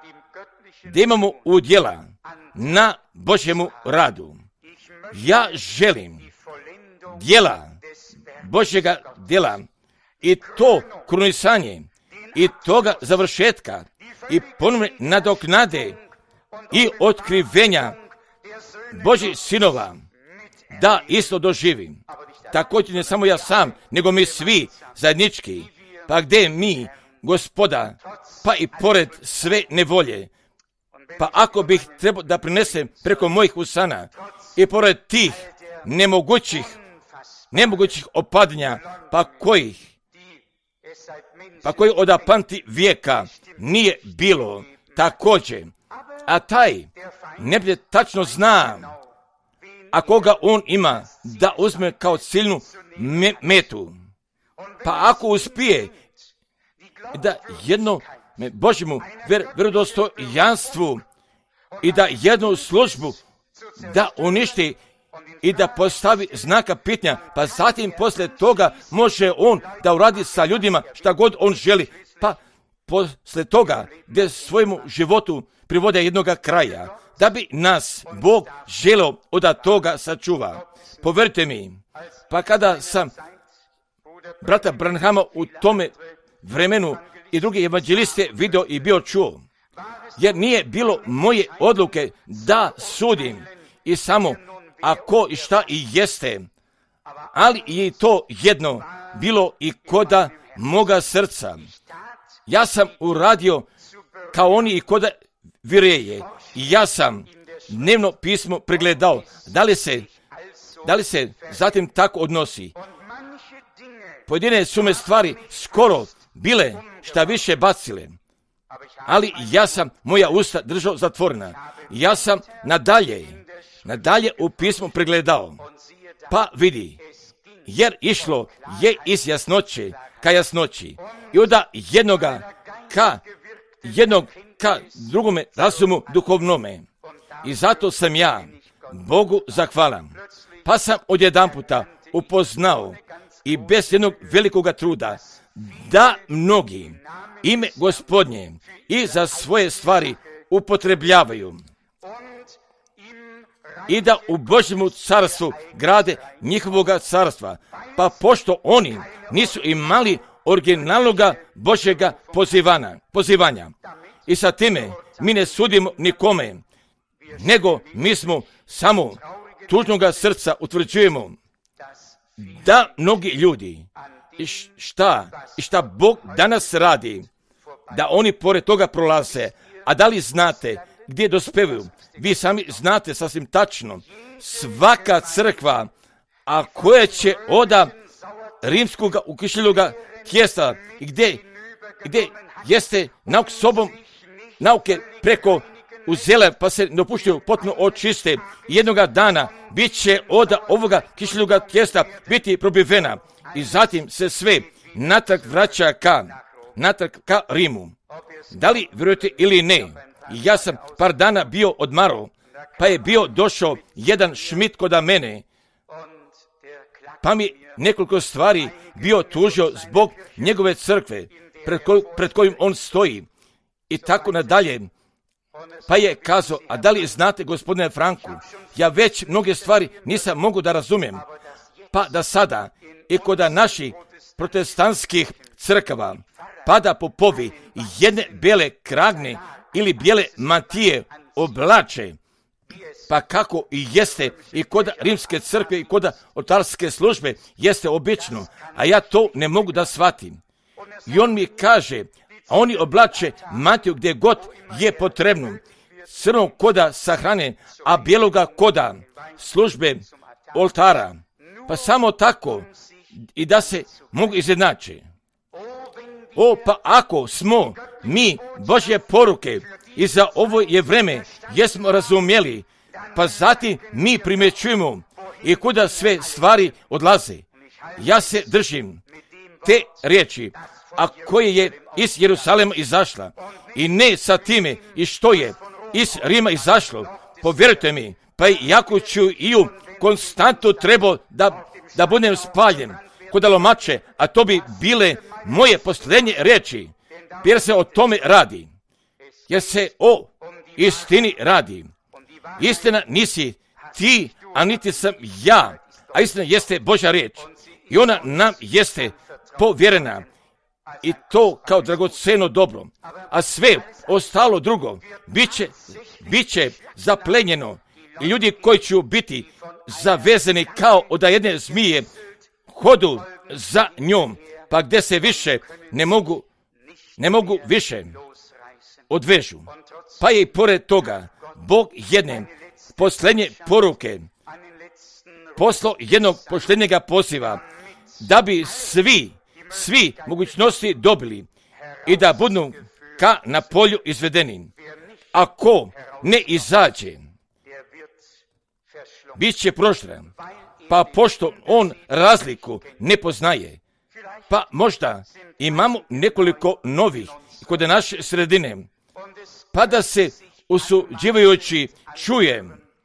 Speaker 1: da imamo udjela na Božjemu radu. Ja želim djela, Božjega djela i to krunisanje i toga završetka i ponovne nadoknade i otkrivenja Božjih sinova da isto doživim. Također ne samo ja sam, nego mi svi zajednički, pa gdje mi, Gospoda, pa i pored sve nevolje, pa ako bih trebao da prinesem preko mojih usana i pored tih nemogućih, nemogućih opadanja, pa kojih, pa koji od pamti vijeka nije bilo također, a taj ne tačno zna, a koga on ima da uzme kao ciljnu me- metu. Pa ako uspije da jedno Božjemu ver, vjerodostojanstvu i da jednu službu da uništi i da postavi znaka pitanja, pa zatim poslije toga može on da uradi sa ljudima šta god on želi, pa poslije toga gdje svojemu životu privode jednoga kraja, da bi nas Bog želeo od toga sačuva. Povjerite mi, pa kada sam brata Branhama u tome vremenu i druge evanđeliste video i bio čuo, jer nije bilo moje odluke da sudim i samo ako i šta i jeste, ali je to jedno bilo i koda moga srca. Ja sam uradio kao oni i koda vireje i ja sam dnevno pismo pregledao, da li se Da li se zatim tako odnosi? Pojedine su me stvari skoro bile šta više bacile, ali ja sam moja usta držao zatvorena. Ja sam nadalje, nadalje u pismu pregledao, pa vidi, jer išlo je iz jasnoće ka jasnoći i onda jednoga ka jednog ka drugome razumu duhovnome. I zato sam ja Bogu zahvalan. Pa sam odjedanputa upoznao i bez jednog velikoga truda da mnogi ime Gospodnje i za svoje stvari upotrebljavaju i da u Božjemu carstvu grade njihovoga carstva. Pa pošto oni nisu imali originalnoga Božjega pozivana, pozivanja. I sa time mi ne sudimo nikome, nego mi smo samo tužnoga srca utvrđujemo da mnogi ljudi i šta, i šta Bog danas radi, da oni pored toga prolaze. A da li znate gdje dospevaju? Vi sami znate sasvim tačno. Svaka crkva, a koja će oda rimskog ukišljeloga tijesta i gdje, gdje jeste nauk sobom nauke preko uzele pa se dopuštaju potpuno očiste, jednoga dana bit će od ovoga kišljeloga tijesta biti probivena i zatim se sve natrag vraća ka, natrag ka Rimu. Da li vjerujete ili ne? Ja sam par dana bio odmarao, pa je bio došao jedan Šmit koda mene, pa mi nekoliko stvari bio tužio zbog njegove crkve pred, koj, pred kojim on stoji i tako nadalje. Pa je kazao, a da li znate, gospodine Franku, ja već mnoge stvari nisam mogu da razumijem, pa da sada i kod naših protestantskih crkava pada popovi jedne bele kragne ili bijele mantije oblače, pa kako i jeste i kod rimske crkve i kod oltarske službe jeste obično, a ja to ne mogu da shvatim. I on mi kaže, a oni oblače mantiju gdje god je potrebno, crnog koda sahrane, a bijeloga koda službe oltara, pa samo tako i da se mogu izjednače. O, pa ako smo mi Božje poruke i za ovo je vreme jesmo razumjeli, pa zatim mi primjećujemo i kuda sve stvari odlaze. Ja se držim te riječi, a koje je iz Jerusalema izašla i ne sa time i što je iz Rima izašlo, povjerujte mi, pa i jako ću i u Konstantu trebao da, da budem spaljen kod lomače, a to bi bile moje posljednje riječi, jer se o tome radi, jer se o istini radi. Istina nisi ti, a niti sam ja, a istina jeste Božja riječ i ona nam jeste povjerena i to kao dragoceno dobro, a sve ostalo drugo bit će, bit će zaplenjeno i ljudi koji će biti zavezani kao od jedne zmije hodu za njom, pa gdje se više ne mogu, ne mogu više odvežu. Pa je i pored toga Bog jedne posljednje poruke poslao jednog posljednjega poziva da bi svi, svi mogućnosti dobili i da budu ka na polju izvedeni. Ako ne izađe, bit će proštran, pa pošto on razliku ne poznaje, pa možda imamo nekoliko novih kod naše sredine, pa da se usuđivajući čuje,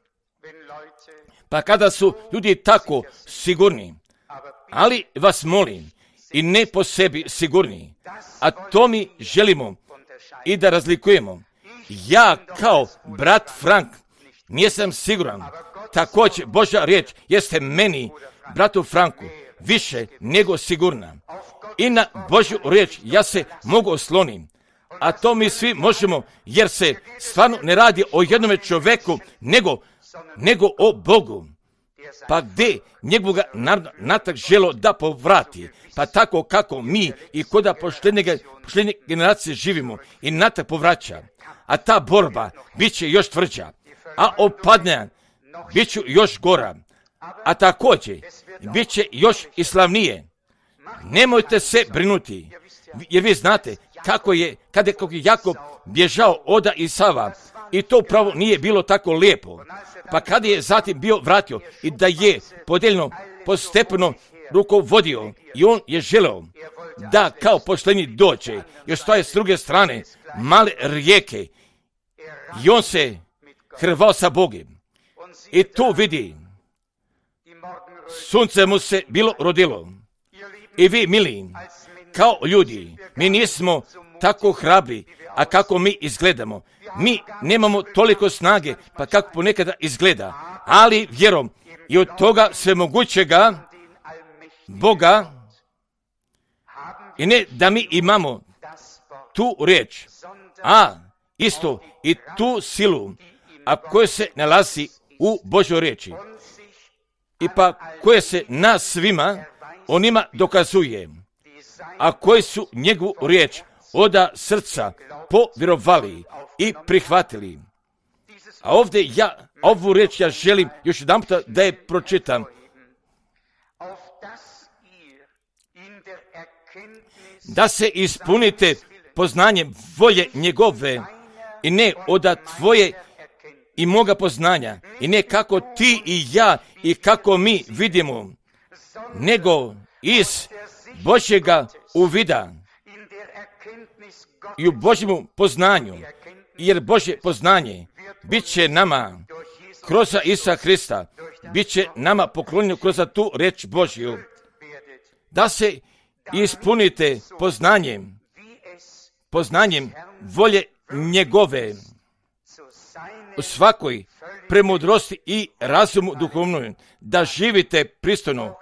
Speaker 1: pa kada su ljudi tako sigurni, ali vas molim, i ne po sebi sigurni, a to mi želimo i da razlikujemo. Ja kao brat Frank nisam siguran, također Božja riječ jeste meni, bratu Franku, više nego sigurna. I na Božju riječ ja se mogu oslonim, a to mi svi možemo, jer se stvarno ne radi o jednome čovjeku, nego, nego o Bogu. Pa gdje njegovoga natak želo da povrati, pa tako kako mi i koda poštenje generacije živimo i natak povraća, a ta borba bit će još tvrđa, a opadnja bit će još gora, a također bit će još i slavnije. Nemojte se brinuti, jer vi znate kako je, kada je, kako je Jakov bježao oda Isava, i to upravo nije bilo tako lijepo. Pa kada je zatim bio vratio i da je podijeljeno postepeno rukovodio, i on je želeo da kao posljednji dođe, još stoje s druge strane male rijeke, i on se hrvao sa Bogom. I tu vidi, sunce mu se bilo rodilo. I vi, mili, kao ljudi, mi nismo tako hrabri, a kako mi izgledamo. Mi nemamo toliko snage, pa kako ponekada izgleda, ali vjerom i od toga svemogućega Boga, i ne da mi imamo tu riječ, a isto i tu silu, a koja se nalazi u Božoj riječi, i pa koje se nas svima onima dokazuje, a koji su njegovu riječ oda srca povjerovali i prihvatili. A ovdje ja, ovu riječ ja želim još jedan puta da je pročitam. Da se ispunite poznanjem volje njegove, i ne oda tvoje i moga poznanja, i ne kako ti i ja i kako mi vidimo, nego iz Božjega uvida i u Božjemu poznanju, jer Božje poznanje bit će nama kroz Isusa Hrista, bit će nama poklonjeno kroz tu reč Božju. Da se ispunite poznanjem, poznanjem volje njegove, u svakoj premudrosti i razumu duhovnoj, da živite pristojno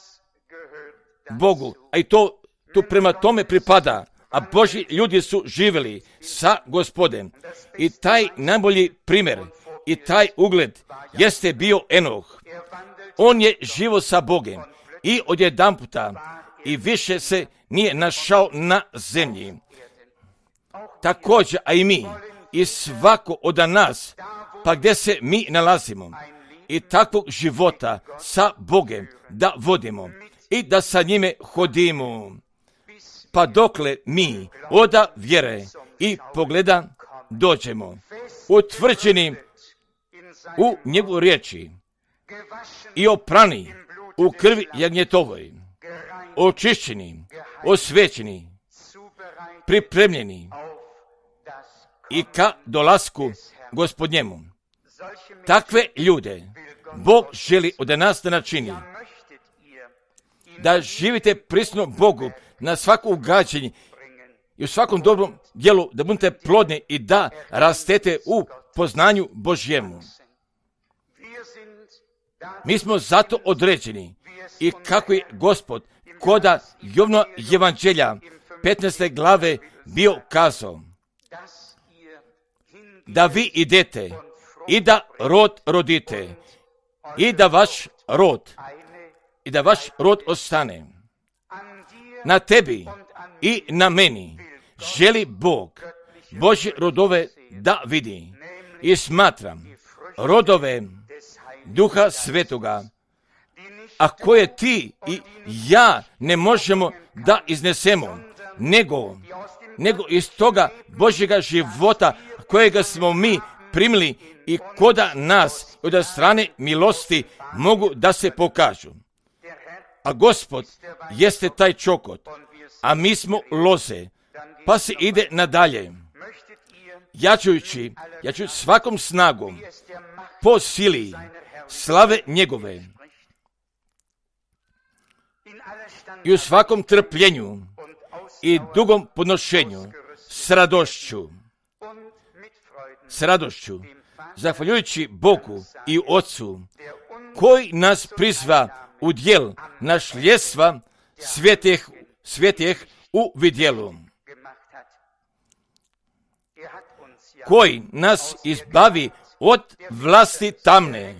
Speaker 1: Bogu, a i to tu prema tome pripada, a Božji ljudi su živjeli sa Gospodem. I taj najbolji primjer i taj ugled jeste bio Enoh. On je živo sa Bogom i odjedanputa i više se nije našao na zemlji. Također, a i mi, i svako od nas, pa gdje se mi nalazimo, i takvog života sa Bogom da vodimo i da sa njime hodimo, pa dokle mi oda vjere i pogleda dođemo, utvrđeni u njegovu riječi i oprani u krvi jagnjetovoj, očišćeni, osvećeni, pripremljeni i ka dolasku Gospodnjemu. Takve ljude Bog želi od nas da načini, da živite prisno Bogu na svako ugađenje i u svakom dobrom djelu, da budete plodni i da rastete u poznanju Božjemu. Mi smo zato određeni, i kako je Gospod koda Jovnova evanđelja petnaeste glave bio kazao, da vi idete i da rod rodite i da vaš rod i da vaš rod ostane. Na tebi i na meni želi Bog Božje rodove da vidi, i smatram rodove Duha Svetoga, a koje ti i ja ne možemo da iznesemo, nego, nego iz toga Božjega života kojega smo mi primili i koda nas od strane milosti mogu da se pokažu. A Gospod jeste taj čokot, a mi smo loze, pa se ide nadalje, jačujući, jačujući svakom snagom po sili slave njegove i u svakom trpljenju i dugom podnošenju s radošću, s radošću, zahvaljujući Bogu i Otcu, koji nas prizva u djel našljedstva svetih, svetih u vidjelu, koji nas izbavi od vlasti tamne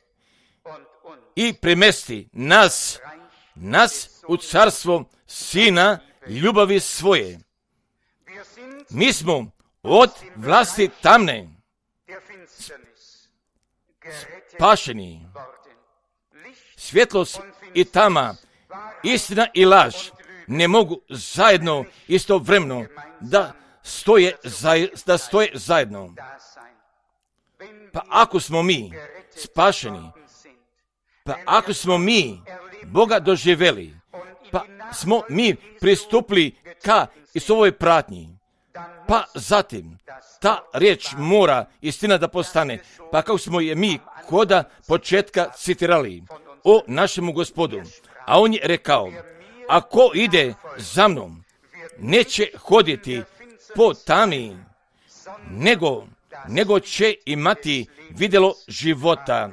Speaker 1: i premesti nas, nas u carstvo Sina ljubavi svoje. Mi smo od vlasti tamne spašeni svjetlost i tama, istina i laž ne mogu zajedno istovremeno da stoje, da stoje zajedno. Pa ako smo mi spašeni, pa ako smo mi Boga doživjeli, pa smo mi pristupili ka Isusovoj pratnji, pa zatim ta riječ mora istina da postane, pa kako smo je mi koda početka citirali o našemu Gospodu, a on je rekao, ako ide za mnom, neće hoditi po tami, nego, nego će imati vidjelo života.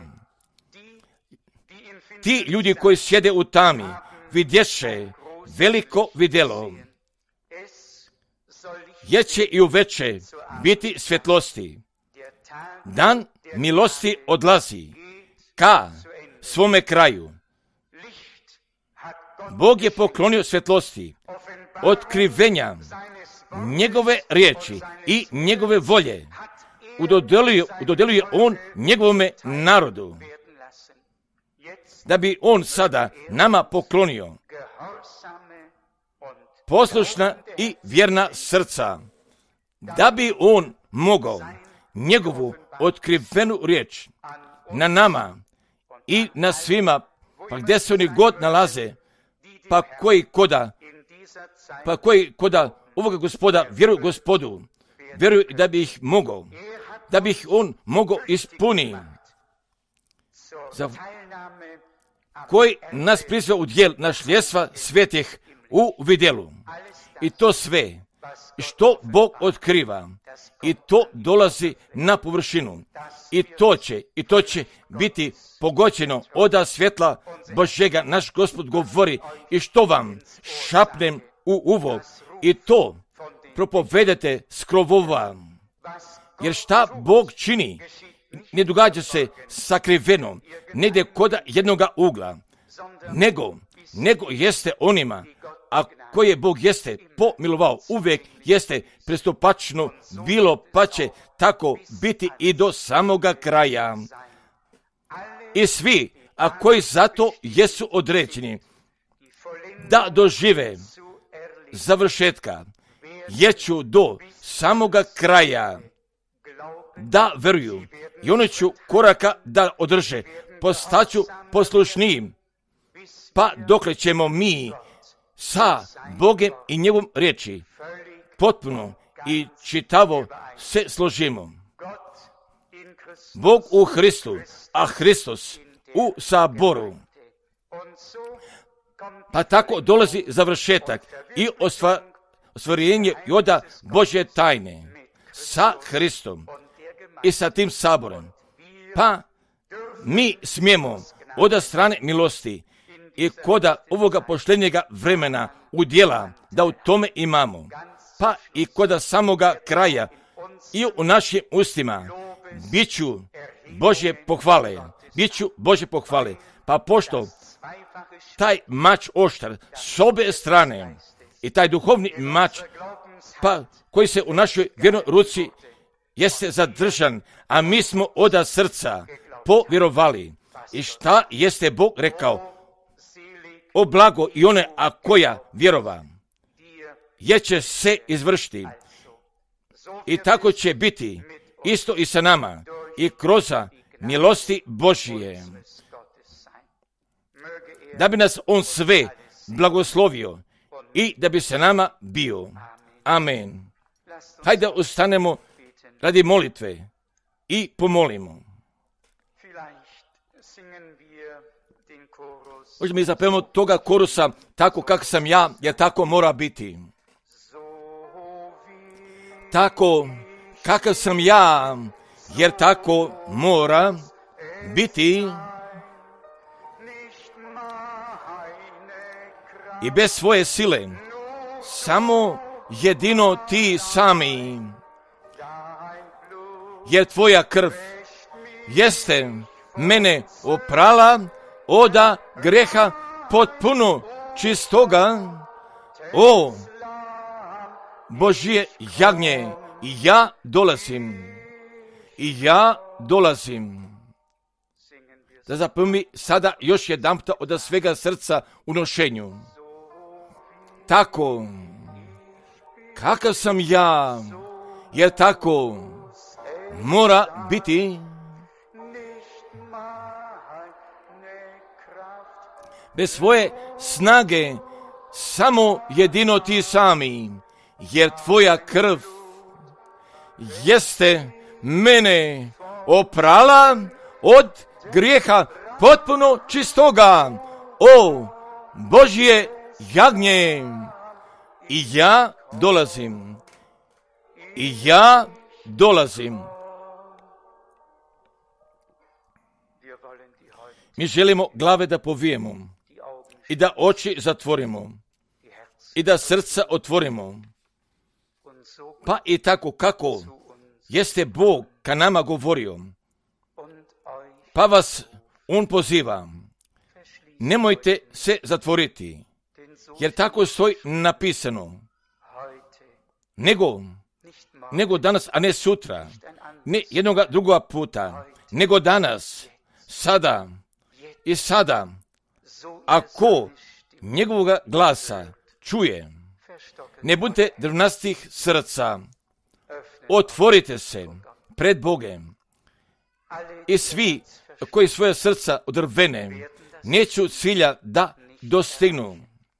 Speaker 1: Ti ljudi koji sjede u tami vidješe veliko vidjelo, jer će i uveče biti svjetlosti. Dan milosti odlazi ka svome kraju. Bog je poklonio svjetlosti, otkrivenja njegove riječi i njegove volje. Udodeluje, udodeluje on njegovome narodu, da bi on sada nama poklonio poslušna i vjerna srca, da bi on mogao njegovu otkrivenu riječ na nama i na svima, pa gdje se oni god nalaze, pa koji koda, pa koji koda ovoga Gospoda vjeruju Gospodu, vjeruju da bi ih mogao, da bi ih on mogao ispuniti, za koji nas prizva u dijel našljedstva svetih u vidjelu. I to sve što Bog otkriva, i to dolazi na površinu, i to će, i to će biti pogođeno od svjetla Božjega. Naš Gospod govori, i što vam šapnem u uvo, i to propovedete s krovova. Jer šta Bog čini, ne događa se sakriveno, negdje kod jednoga ugla, nego, nego jeste onima, a koje Bog jeste pomilovao, uvijek jeste pristupačno bilo, pa će tako biti i do samoga kraja. I svi, a koji zato jesu određeni da dožive završetka, jeću do samoga kraja, da veruju, i oni ću koraka da održe, postaću poslušnijim, pa dokle ćemo mi sa Bogem i njegovom riječi potpuno i čitavo se složimo. Bog u Hristu, a Hristos u saboru. Pa tako dolazi završetak i ostvarenje i oda Božje tajne sa Hristom i sa tim saborom. Pa mi smijemo od strane milosti i koda ovoga poštenjega vremena udjela da u tome imamo, pa i koda samoga kraja i u našim ustima biću Božje pohvale, biću Božje pohvale. Pa pošto taj mač oštar s obje strane i taj duhovni mač, pa koji se u našoj vjernoj ruci jeste zadržan, a mi smo oda srca povjerovali. I šta jeste Bog rekao? O blago i one, a koja vjerova, jer će se izvršiti. I tako će biti isto i sa nama i kroz milosti Božije, da bi nas on sve blagoslovio i da bi se nama bio. Amen. Hajde ustanemo radi molitve i pomolimo. Možda mi zapevamo toga korusa tako kako sam ja, jer tako mora biti. Tako kakav sam ja, jer tako mora biti. I bez svoje sile, samo jedino ti sami, jer tvoja krv jeste mene oprala oda greha potpuno čistoga. O Božje jagnje, i ja dolazim, i ja dolazim. da zapomni sada još jedanputa od svega srca u nošenju. Tako, kakav sam ja, jer tako mora biti. Bez svoje snage samo jedino ti sami, jer tvoja krv jeste mene oprala od grijeha potpuno čistoga. O Božje jagnje, i ja dolazim, i ja dolazim. Mi želimo glave da povijemo i da oči zatvorimo i da srca otvorimo. Pa i tako kako jeste Bog ka nama govorio, pa vas On poziva, nemojte se zatvoriti, jer tako stoji napisano, nego, nego danas, a ne sutra, ne jednoga drugoga puta, nego danas, sada i sada, ako njegovoga glasa čuje, ne budite drvnastih srca, otvorite se pred Bogem i svi koji svoje srca odrvene neću cilja da dostignu.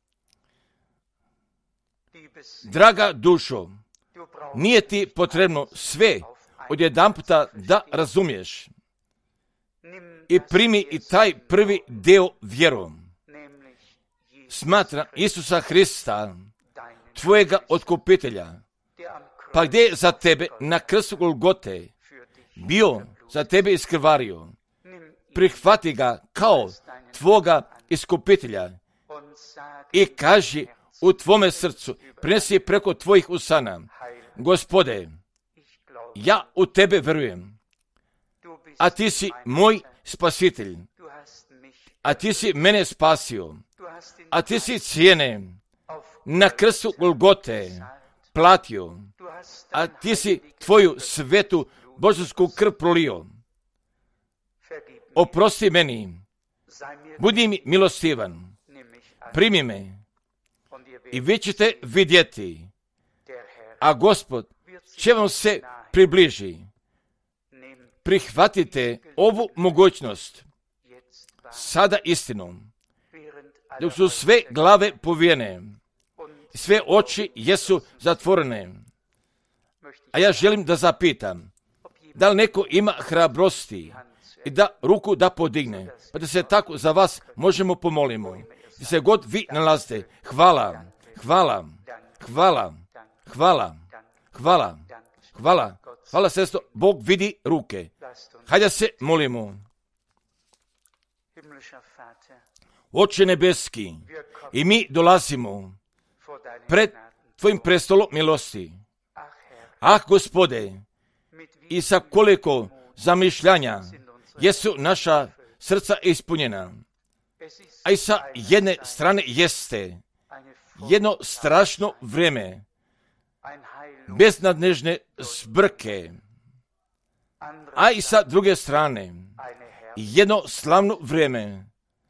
Speaker 1: Draga dušo, nije ti potrebno sve odjedanputa da razumiješ i primi i taj prvi deo vjerom. Smatra Isusa Hrista, tvojega otkupitelja, pa gdje je za tebe na krstu Golgote bio za tebe iskrvario. Prihvati ga kao tvoga iskupitelja i kaži u tvome srcu, prinesi preko tvojih usana, Gospode, ja u tebe verujem, a ti si moj spasitelj, a ti si mene spasio, a ti si cijene na krstu Golgote platio, a ti si tvoju svetu božansku krv prolio. Oprosti meni, budi mi milostivan, primi me i vi ćete vidjeti, a Gospod će vam se približi. Prihvatite ovu mogućnost sada istinom, dok su sve glave povijene, sve oči jesu zatvorene. A ja želim da zapitam, da li neko ima hrabrosti i da ruku da podigne, pa da se tako za vas možemo pomolimo. Gdje se god vi nalazite, hvala, hvala, hvala, hvala, hvala, hvala, hvala sestro, Bog vidi ruke. Hajde se molimo. Oče nebeski, i mi dolazimo pred tvojim prestolom milosti. Ah, Gospode, i sa koliko zamišljanja jesu naša srca ispunjena, a i sa jedne strane jeste jedno strašno vrijeme, beznadnežne zbrke, a i sa druge strane jedno slavno vrijeme,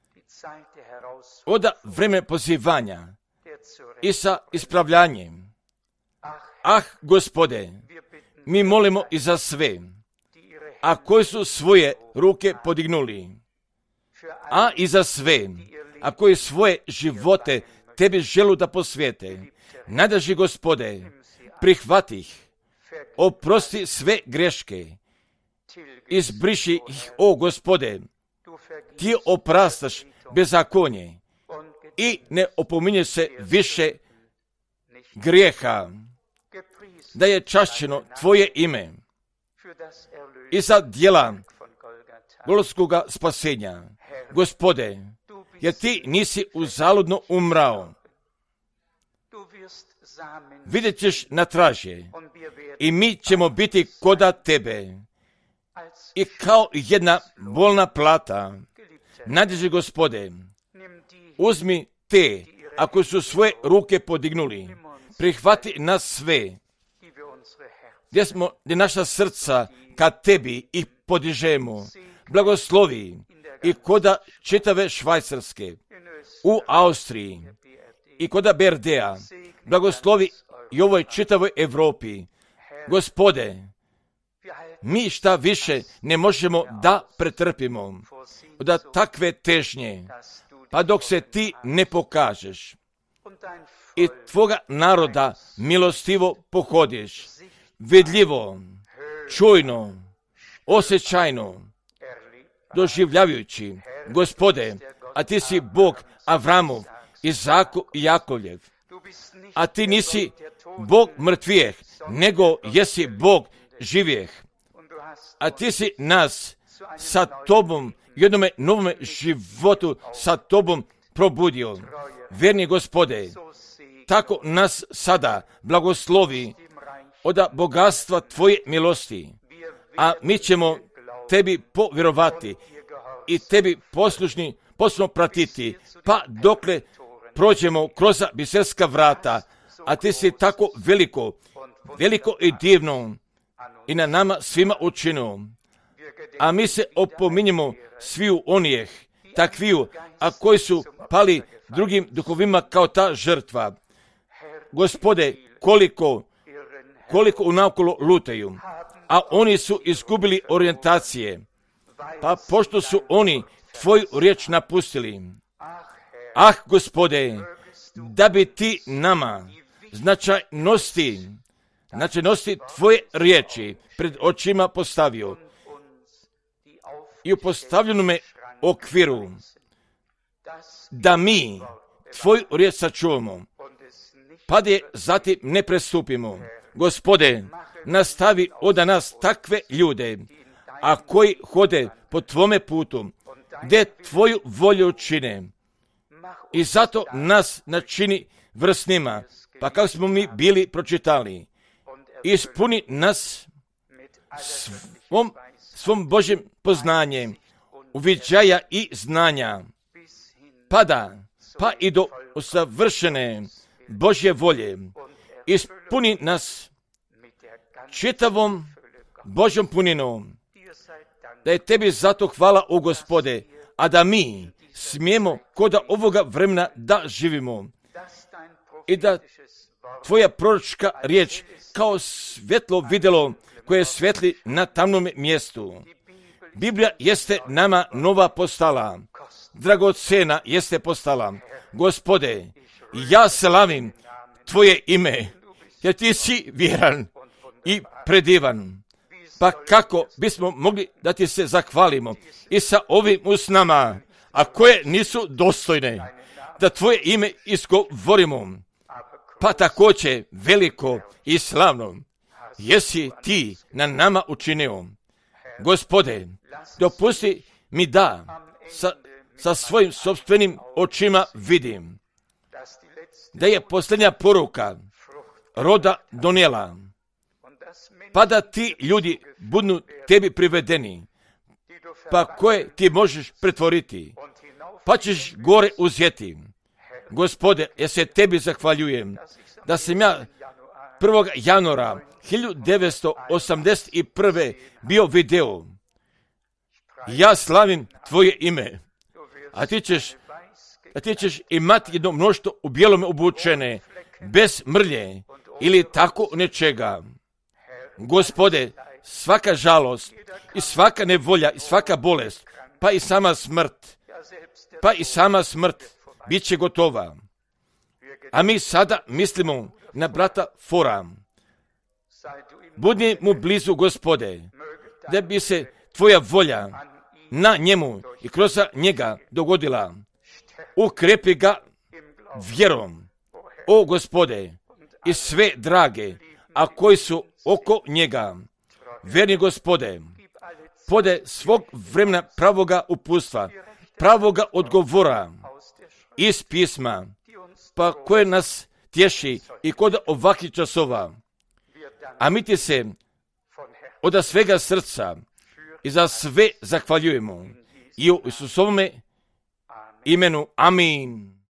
Speaker 1: od vreme pozivanja i sa ispravljanjem. Ah, Gospode, mi molimo i za sve, a koji su svoje ruke podignuli, a i za sve, a koji svoje živote tebi želu da posvijete. Nadaži, Gospode, prihvati ih, oprosti sve greške, izbriši ih, o Gospode, ti oprastaš bezakonje i ne opominje se više grijeha, da je čašćeno tvoje ime i za djela Golgotskoga spasenja. Gospode, jer ti nisi uzaludno umrao. Vidjet ćeš na traže i mi ćemo biti koda tebe i kao jedna bolna plata. Nadiži, Gospode, uzmi te, ako su svoje ruke podignuli, prihvati nas sve, gdje smo, gdje naša srca ka tebi ih podižemo. Blagoslovi i koda čitave Švajcarske, u Austriji i koda B R D-a, blagoslovi i ovoj čitavoj Europi. Gospode, mi šta više ne možemo da pretrpimo da takve težnje, pa dok se ti ne pokažeš i tvoga naroda milostivo pohodiš, vidljivo, čujno, osjećajno, doživljavajući, Gospode, a ti si Bog Avramov, Izaku i Jakovljev, a ti nisi Bog mrtvijeh, nego jesi Bog živijeh, a ti si nas sa tobom, jednome novome životu sa tobom probudio. Verni Gospode, tako nas sada blagoslovi od bogatstva tvoje milosti, a mi ćemo tebi povjerovati i tebi poslušni poslušno pratiti, pa dokle prođemo kroz biserska vrata, a ti si tako veliko, veliko i divno i na nama svima učinio. A mi se opominjemo sviju onijeh, takviju, a koji su pali drugim duhovima kao ta žrtva. Gospode, koliko, koliko unakolo lutaju, a oni su izgubili orijentacije, pa pošto su oni tvoju riječ napustili. Ah, Gospode, da bi ti nama značajnosti, značajnosti tvoje riječi pred očima postavio i u postavljenome okviru, da mi tvoju riječ sačuvamo, pa da je zatim ne prestupimo. Gospode, nastavi od nas takve ljude, a koji hode po tvome putu, gdje tvoju volju čine. I zato nas načini vrsnima, pa kako smo mi bili pročitali, ispuni nas svom, svom Božjem poznanjem, uviđaja i znanja, pa da, pa i do usavršene Božje volje, ispuni nas čitavom Božjom puninom, da je tebi zato hvala, o Gospode, a da mi smijemo koda ovoga vremena da živimo i da tvoja proročka riječ kao svjetlo vidjelo koje svetli na tamnom mjestu. Biblija jeste nama nova postala, dragocena jeste postala. Gospode, ja slavim tvoje ime, jer ti si vjeran i predivan. Pa kako bismo mogli da ti se zahvalimo i sa ovim usnama, a koje nisu dostojne, da tvoje ime izgovorimo, pa također veliko i slavno jesi ti na nama učinio. Gospode, dopusti mi da sa, sa svojim sopstvenim očima vidim da je posljednja poruka roda donijela, pa da ti ljudi budu tebi privedeni, pa koje ti možeš pretvoriti, pa ćeš gore uzeti. Gospode, ja se tebi zahvaljujem da sam ja prvog januara hiljadu devetsto osamdeset prve bio video. Ja slavim tvoje ime, a ti ćeš, a ti ćeš imati jedno mnoštvo u bijelome obučene, bez mrlje ili tako nečega. Gospode, svaka žalost i svaka nevolja i svaka bolest, pa i sama smrt, pa i sama smrt bit će gotova. A mi sada mislimo na brata Fora. Budi mu blizu, Gospode, da bi se tvoja volja na njemu i kroz njega dogodila. Ukrepi ga vjerom, o Gospode, i sve drage, a koji su oko njega. Verni Gospode, pode svog vremena pravoga uputstva, pravoga odgovora iz pisma, pa koje nas tješi i kod ovakvih časova. A mi ti se od svega srca i za sve zahvaljujemo i u Isusovome imenu. Amin.